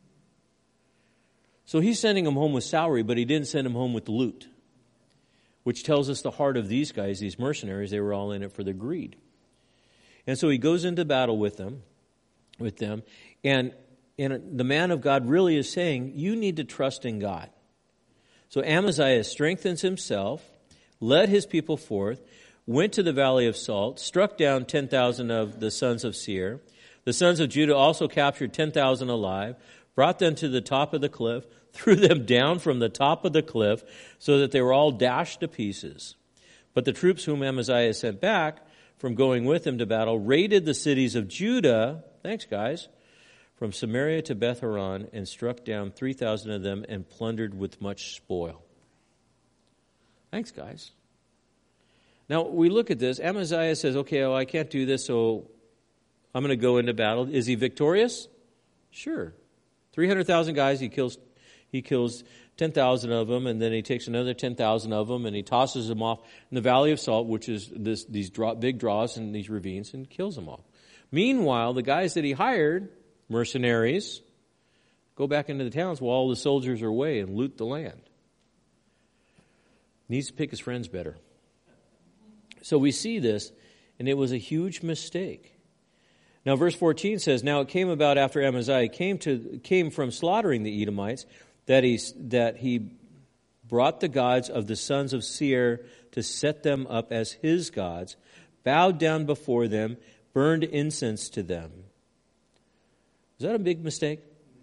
So he's sending them home with salary, but he didn't send them home with loot, which tells us the heart of these guys, these mercenaries. They were all in it for the greed. And so he goes into battle with them, with them, and, and the man of God really is saying, you need to trust in God. So Amaziah strengthens himself, led his people forth, went to the Valley of Salt, struck down ten thousand of the sons of Seir. The sons of Judah also captured ten thousand alive, brought them to the top of the cliff, threw them down from the top of the cliff, so that they were all dashed to pieces. But the troops whom Amaziah sent back from going with him to battle raided the cities of Judah, thanks guys, from Samaria to Beth Horon, and struck down three thousand of them and plundered with much spoil. Thanks guys. Now we look at this. Amaziah says, okay, well, I can't do this, so I'm going to go into battle. Is he victorious? Sure. three hundred thousand guys, he kills he kills ten thousand of them, and then he takes another ten thousand of them, and he tosses them off in the Valley of Salt, which is this these draw, big draws and these ravines, and kills them all. Meanwhile, the guys that he hired, mercenaries, go back into the towns while all the soldiers are away and loot the land. Needs to pick his friends better. So we see this, and it was a huge mistake. Now, verse fourteen says, now it came about after Amaziah came to came from slaughtering the Edomites, that he that he brought the gods of the sons of Seir to set them up as his gods, bowed down before them, burned incense to them. Is that a big mistake?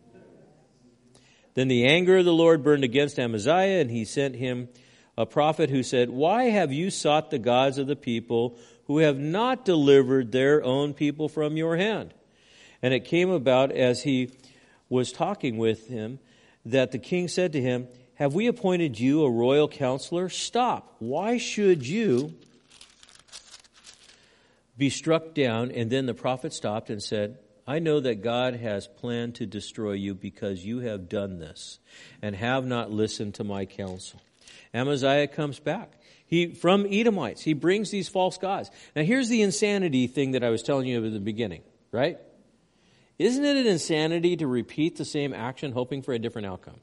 Then the anger of the Lord burned against Amaziah, and he sent him a prophet who said, why have you sought the gods of the people who have not delivered their own people from your hand? And it came about as he was talking with him that the king said to him, have we appointed you a royal counselor? Stop. Why should you be struck down? And then the prophet stopped and said, I know that God has planned to destroy you because you have done this and have not listened to my counsel. Amaziah comes back. He, from Edomites, he brings these false gods. Now here's the insanity thing that I was telling you at the beginning, right? Isn't it an insanity to repeat the same action hoping for a different outcome?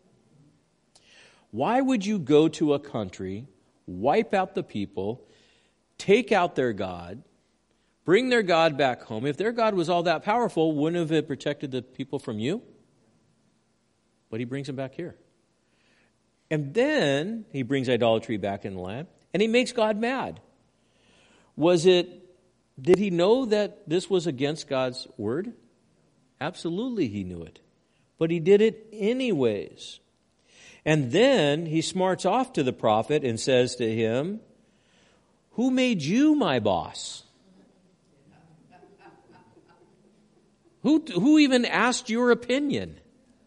Why would you go to a country, wipe out the people, take out their God, bring their God back home? If their God was all that powerful, wouldn't have it protected the people from you? But he brings them back here. And then he brings idolatry back in the land, and he makes God mad. Was it, did he know that this was against God's word? Absolutely he knew it. But he did it anyways. And then he smarts off to the prophet and says to him, who made you my boss? Who, who even asked your opinion?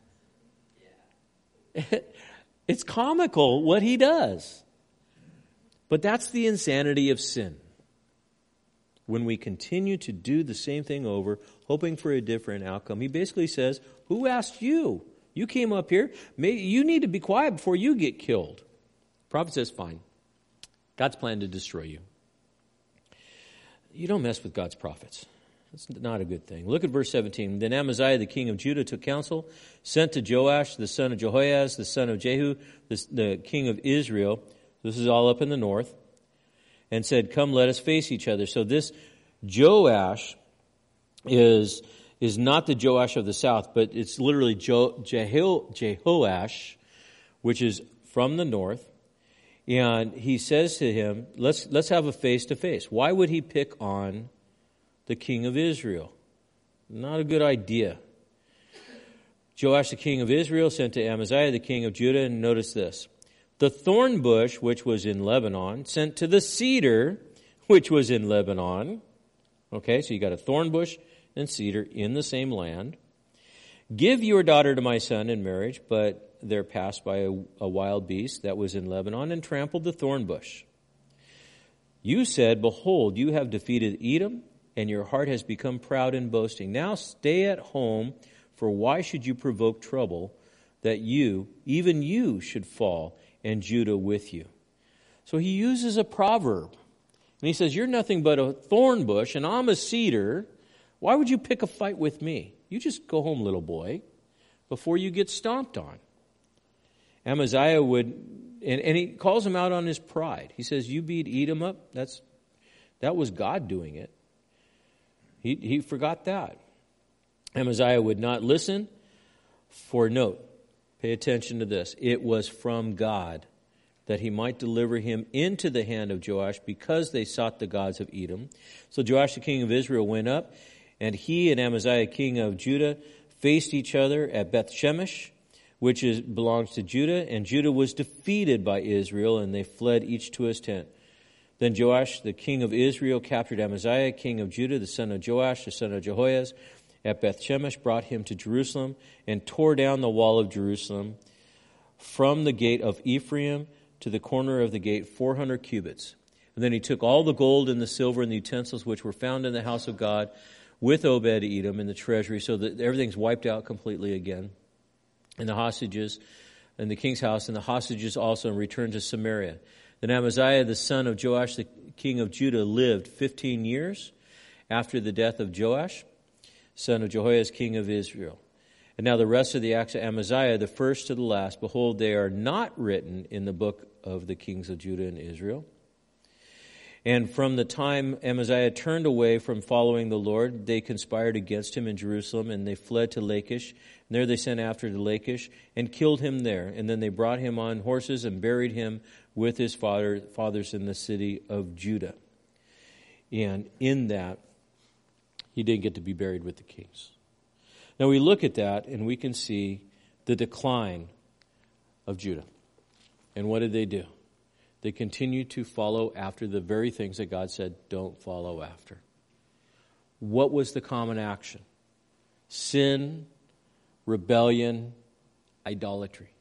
It's comical what he does. But that's the insanity of sin. When we continue to do the same thing over, hoping for a different outcome, he basically says, who asked you? You came up here. You need to be quiet before you get killed. The prophet says, fine. God's planned to destroy you. You don't mess with God's prophets. That's not a good thing. Look at verse seventeen. Then Amaziah, the king of Judah, took counsel, sent to Joash, the son of Jehoahaz, the son of Jehu, the, the king of Israel. This is all up in the north. And said, come, let us face each other. So this Joash is, is not the Joash of the south, but it's literally jo, Jeho, Jehoash, which is from the north. And he says to him, let's, let's have a face-to-face. Why would he pick on the king of Israel? Not a good idea. Joash, the king of Israel, sent to Amaziah, the king of Judah, and notice this. The thorn bush, which was in Lebanon, sent to the cedar, which was in Lebanon. Okay, so you got a thorn bush and cedar in the same land. Give your daughter to my son in marriage, but there passed by a, a wild beast that was in Lebanon and trampled the thorn bush. You said, behold, you have defeated Edom, and your heart has become proud in boasting. Now stay at home, for why should you provoke trouble that you, even you, should fall, and Judah with you? So he uses a proverb. And he says, you're nothing but a thorn bush, and I'm a cedar. Why would you pick a fight with me? You just go home, little boy, before you get stomped on. Amaziah would, and, and he calls him out on his pride. He says, you beat Edom up? That's, that was God doing it. He, he forgot that. Amaziah would not listen. For note, pay attention to this. It was from God that he might deliver him into the hand of Joash because they sought the gods of Edom. So Joash the king of Israel went up, and he and Amaziah king of Judah faced each other at Beth Shemesh, which is, belongs to Judah, and Judah was defeated by Israel, and they fled each to his tent. Then Joash the king of Israel captured Amaziah king of Judah, the son of Joash, the son of Jehoahaz, at Beth Shemesh, brought him to Jerusalem, and tore down the wall of Jerusalem from the gate of Ephraim to the corner of the gate, four hundred cubits. And then he took all the gold and the silver and the utensils which were found in the house of God with Obed-Edom in the treasury, so that everything's wiped out completely again. And the hostages in the king's house, and the hostages also, and returned to Samaria. Then Amaziah, the son of Joash, the king of Judah, lived fifteen years after the death of Joash, son of Jehoahaz, king of Israel. And now the rest of the acts of Amaziah, the first to the last, behold, they are not written in the book of the kings of Judah and Israel. And from the time Amaziah turned away from following the Lord, they conspired against him in Jerusalem, and they fled to Lachish. And there they sent after to Lachish and killed him there. And then they brought him on horses and buried him with his father, fathers in the city of Judah. And in that, he didn't get to be buried with the kings. Now we look at that and we can see the decline of Judah. And what did they do? They continued to follow after the very things that God said don't follow after. What was the common action? Sin, rebellion, idolatry.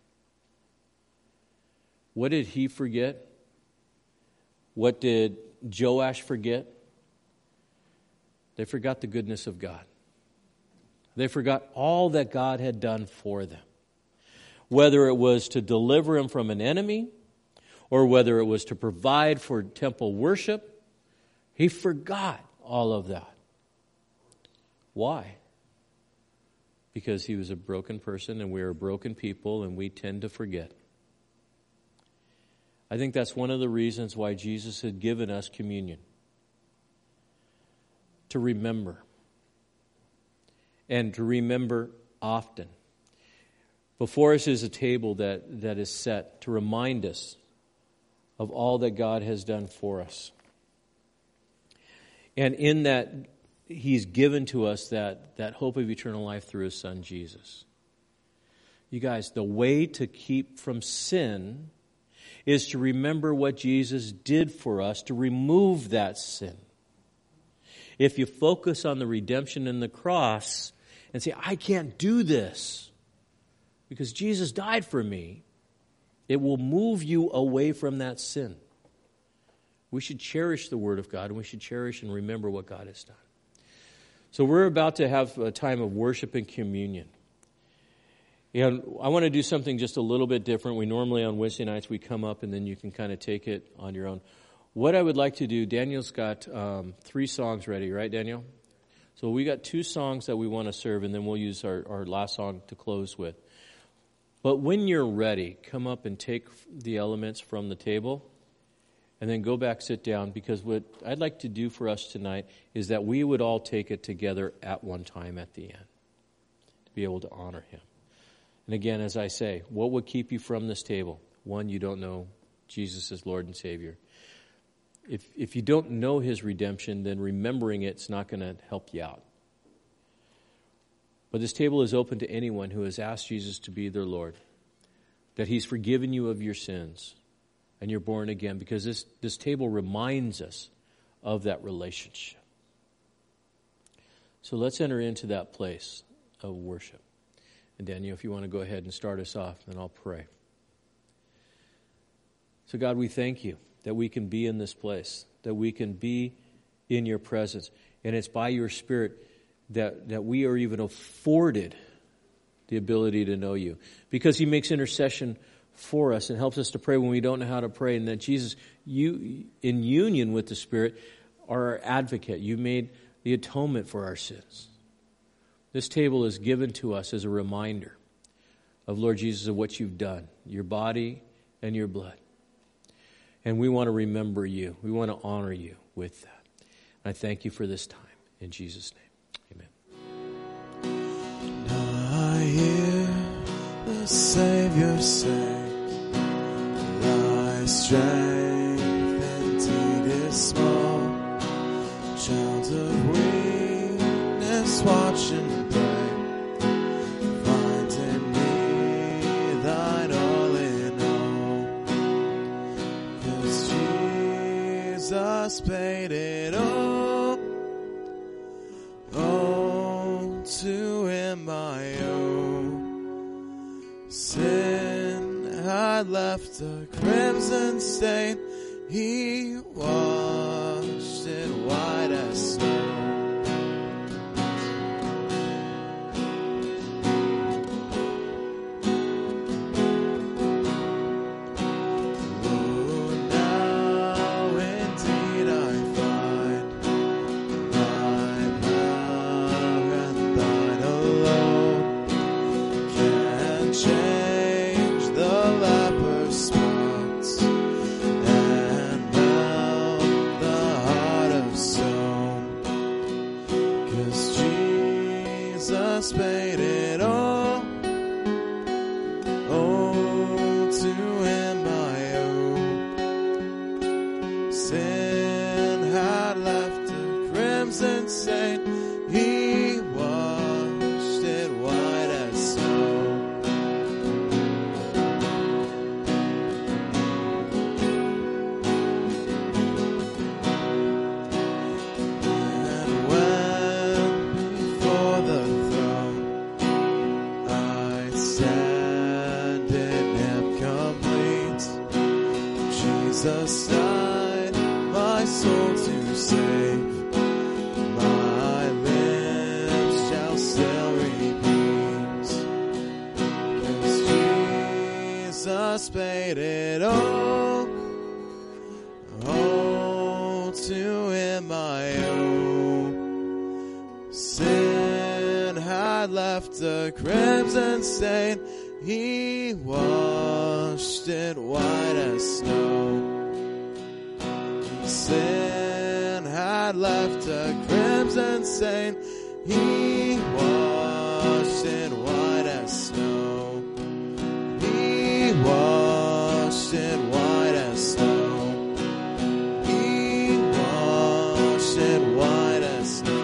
What did he forget? What did Joash forget? They forgot the goodness of God. They forgot all that God had done for them. Whether it was to deliver them from an enemy, or whether it was to provide for temple worship, he forgot all of that. Why? Because he was a broken person, and we are broken people, and we tend to forget. I think that's one of the reasons why Jesus had given us communion. To remember. And to remember often. Before us is a table that, that is set to remind us of all that God has done for us. And in that, he's given to us that, that hope of eternal life through his son Jesus. You guys, the way to keep from sin is to remember what Jesus did for us to remove that sin. If you focus on the redemption in the cross and say, I can't do this because Jesus died for me, it will move you away from that sin. We should cherish the Word of God, and we should cherish and remember what God has done. So we're about to have a time of worship and communion. And I want to do something just a little bit different. We normally on Wednesday nights we come up and then you can kind of take it on your own. What I would like to do, Daniel's got um, three songs ready, right, Daniel? So we got two songs that we want to serve, and then we'll use our, our last song to close with. But when you're ready, come up and take the elements from the table, and then go back, sit down, because what I'd like to do for us tonight is that we would all take it together at one time at the end, to be able to honor him. And again, as I say, what would keep you from this table? One, you don't know Jesus as Lord and Savior. If if you don't know his redemption, then remembering it's not going to help you out. But this table is open to anyone who has asked Jesus to be their Lord, that he's forgiven you of your sins, and you're born again, because this, this table reminds us of that relationship. So let's enter into that place of worship. And Daniel, if you want to go ahead and start us off, then I'll pray. So God, we thank you that we can be in this place, that we can be in your presence. And it's by your Spirit that, that we are even afforded the ability to know you. Because he makes intercession for us and helps us to pray when we don't know how to pray. And that Jesus, you, in union with the Spirit, are our advocate. You made the atonement for our sins. This table is given to us as a reminder of, Lord Jesus, of what you've done, your body and your blood. And we want to remember you. We want to honor you with that. And I thank you for this time. In Jesus' name, amen. I hear the Savior say, thy strength indeed is small. Child of weakness, watch and pray. Find in me thine all in all. 'Cause Jesus paid it all. Oh, to him I owe. Sin had left a crimson stain. He washed it white as snow. Paid it all. Oh, to him I owe. Sin had left a crimson stain. He washed it white as snow. And when before the stand in him complete. Jesus died my soul to save. My lips shall still repeat. 'Cause Jesus paid it all. Oh, to him I owe. Sin had left a crimson stain. He washed it white as snow. Sin had left a crimson stain. He washed it white as snow. He washed it white as snow. He washed it white as snow.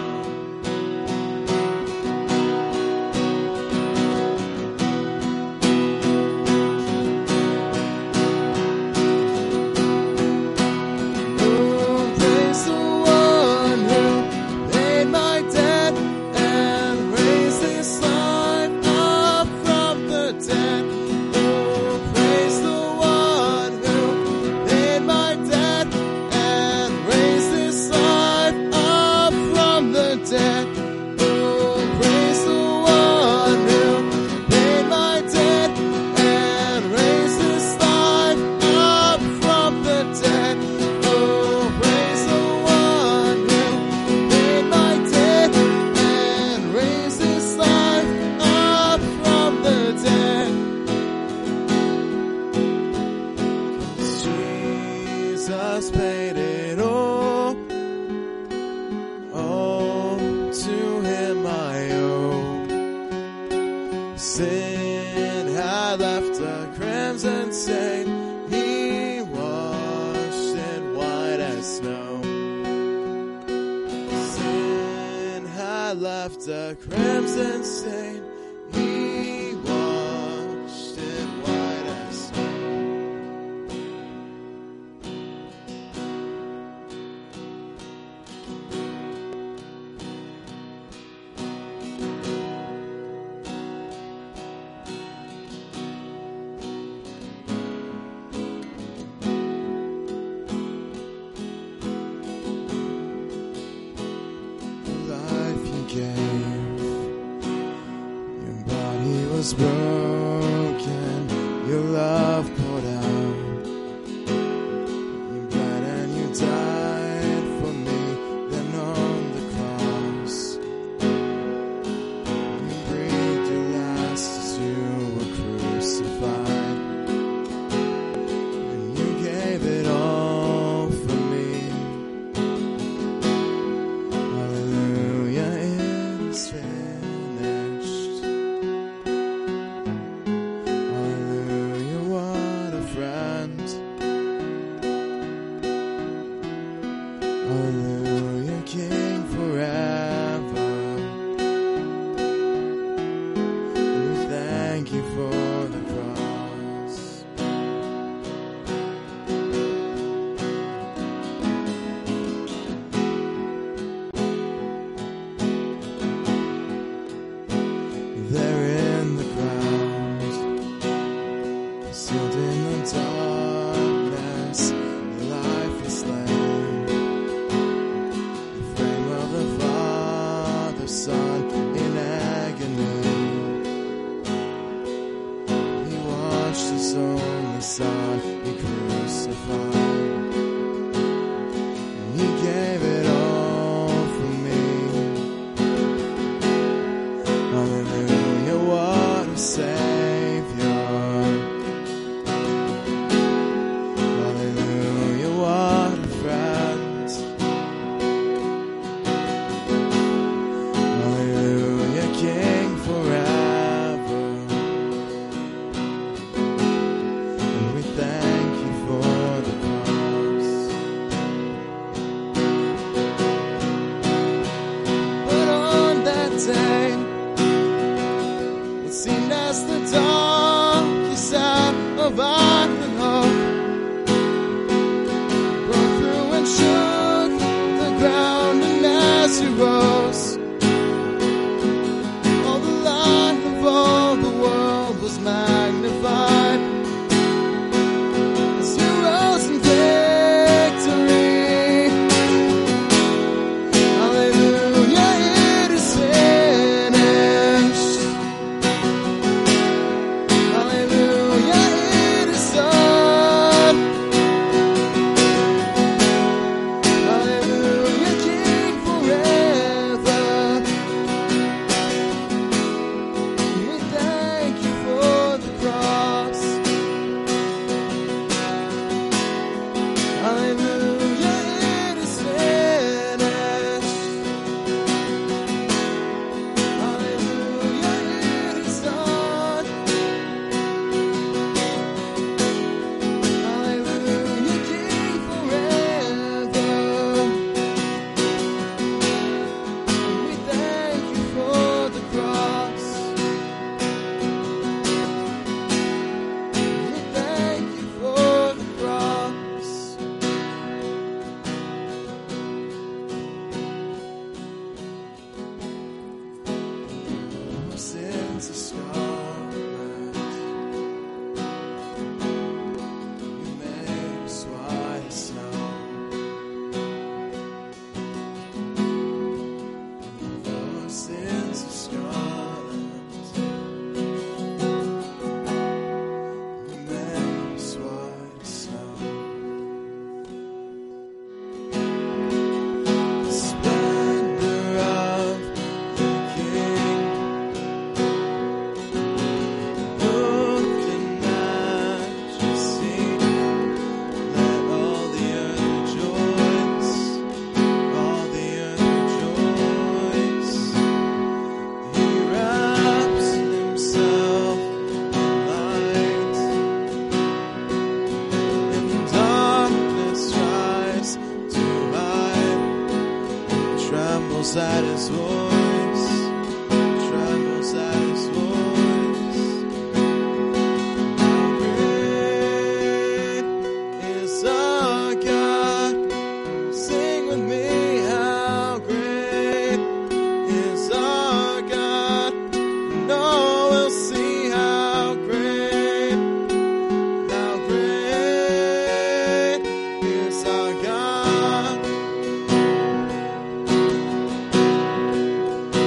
Jesus paid it all. Oh, to him I owe. Sin had left a crimson stain. He washed it white as snow. Sin had left a crimson stain. He washed it white as snow. Was broken, your love poured out. You bled and you died for me, then on the cross. You breathed your last as you were crucified. And you gave it all for me. Hallelujah. forever. We thank you for the cross. There in the ground, sealed in the darkness, life is slain. The frame of the Father, Son, in agony. He watched his only Son be crucified. And he gave it all for me. Hallelujah, what a Savior. Hallelujah, what a friend. Hallelujah, King forever. And we thank you for the cross. But on that day, what seemed as the darkest hour of iron hope broke through and shook the ground, and as he rose, all the light of all the world was magnified. As he rose in victory, hallelujah, it is finished. Hallelujah, it is done. Hallelujah, King forever. We thank you for the cross. Hallelujah, it is finished. Hallelujah, it is done. Hallelujah, King forever. We thank you for the cross. We thank you for the cross. Our sins are scarlet. You made us white as snow. Our sins are scarlet. You made us white as snow. The splendor of the King, robed in majesty, let all the earth rejoice, all the earth rejoice. He wraps himself in light, and the darkness tries to hide. Trembles at his voice, trembles at his voice. How great is our God? Sing with me, how great is our God? No, we'll see how great, how great is our God.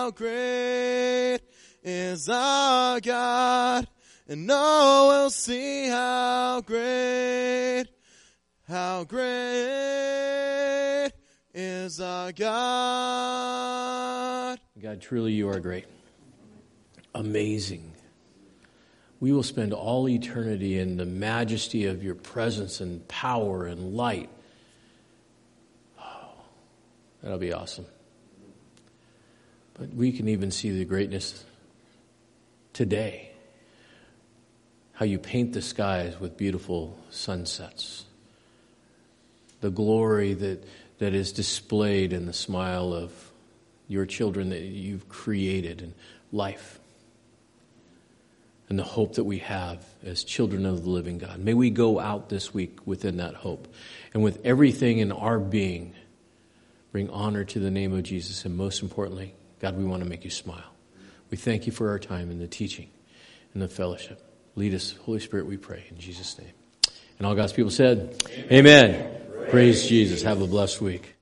how great is our God. And oh, we'll see how great, how great is our God. God, truly you are great. Amazing. We will spend all eternity in the majesty of your presence and power and light. Oh, that'll be awesome. But we can even see the greatness today. How you paint the skies with beautiful sunsets. The glory that, that is displayed in the smile of your children that you've created, and life. And the hope that we have as children of the living God. May we go out this week within that hope. And with everything in our being, bring honor to the name of Jesus. And most importantly, God, we want to make you smile. We thank you for our time in the teaching and the fellowship. Lead us, Holy Spirit, we pray, in Jesus' name. And all God's people said, Amen. Amen. Praise, Praise Jesus. Have a blessed week.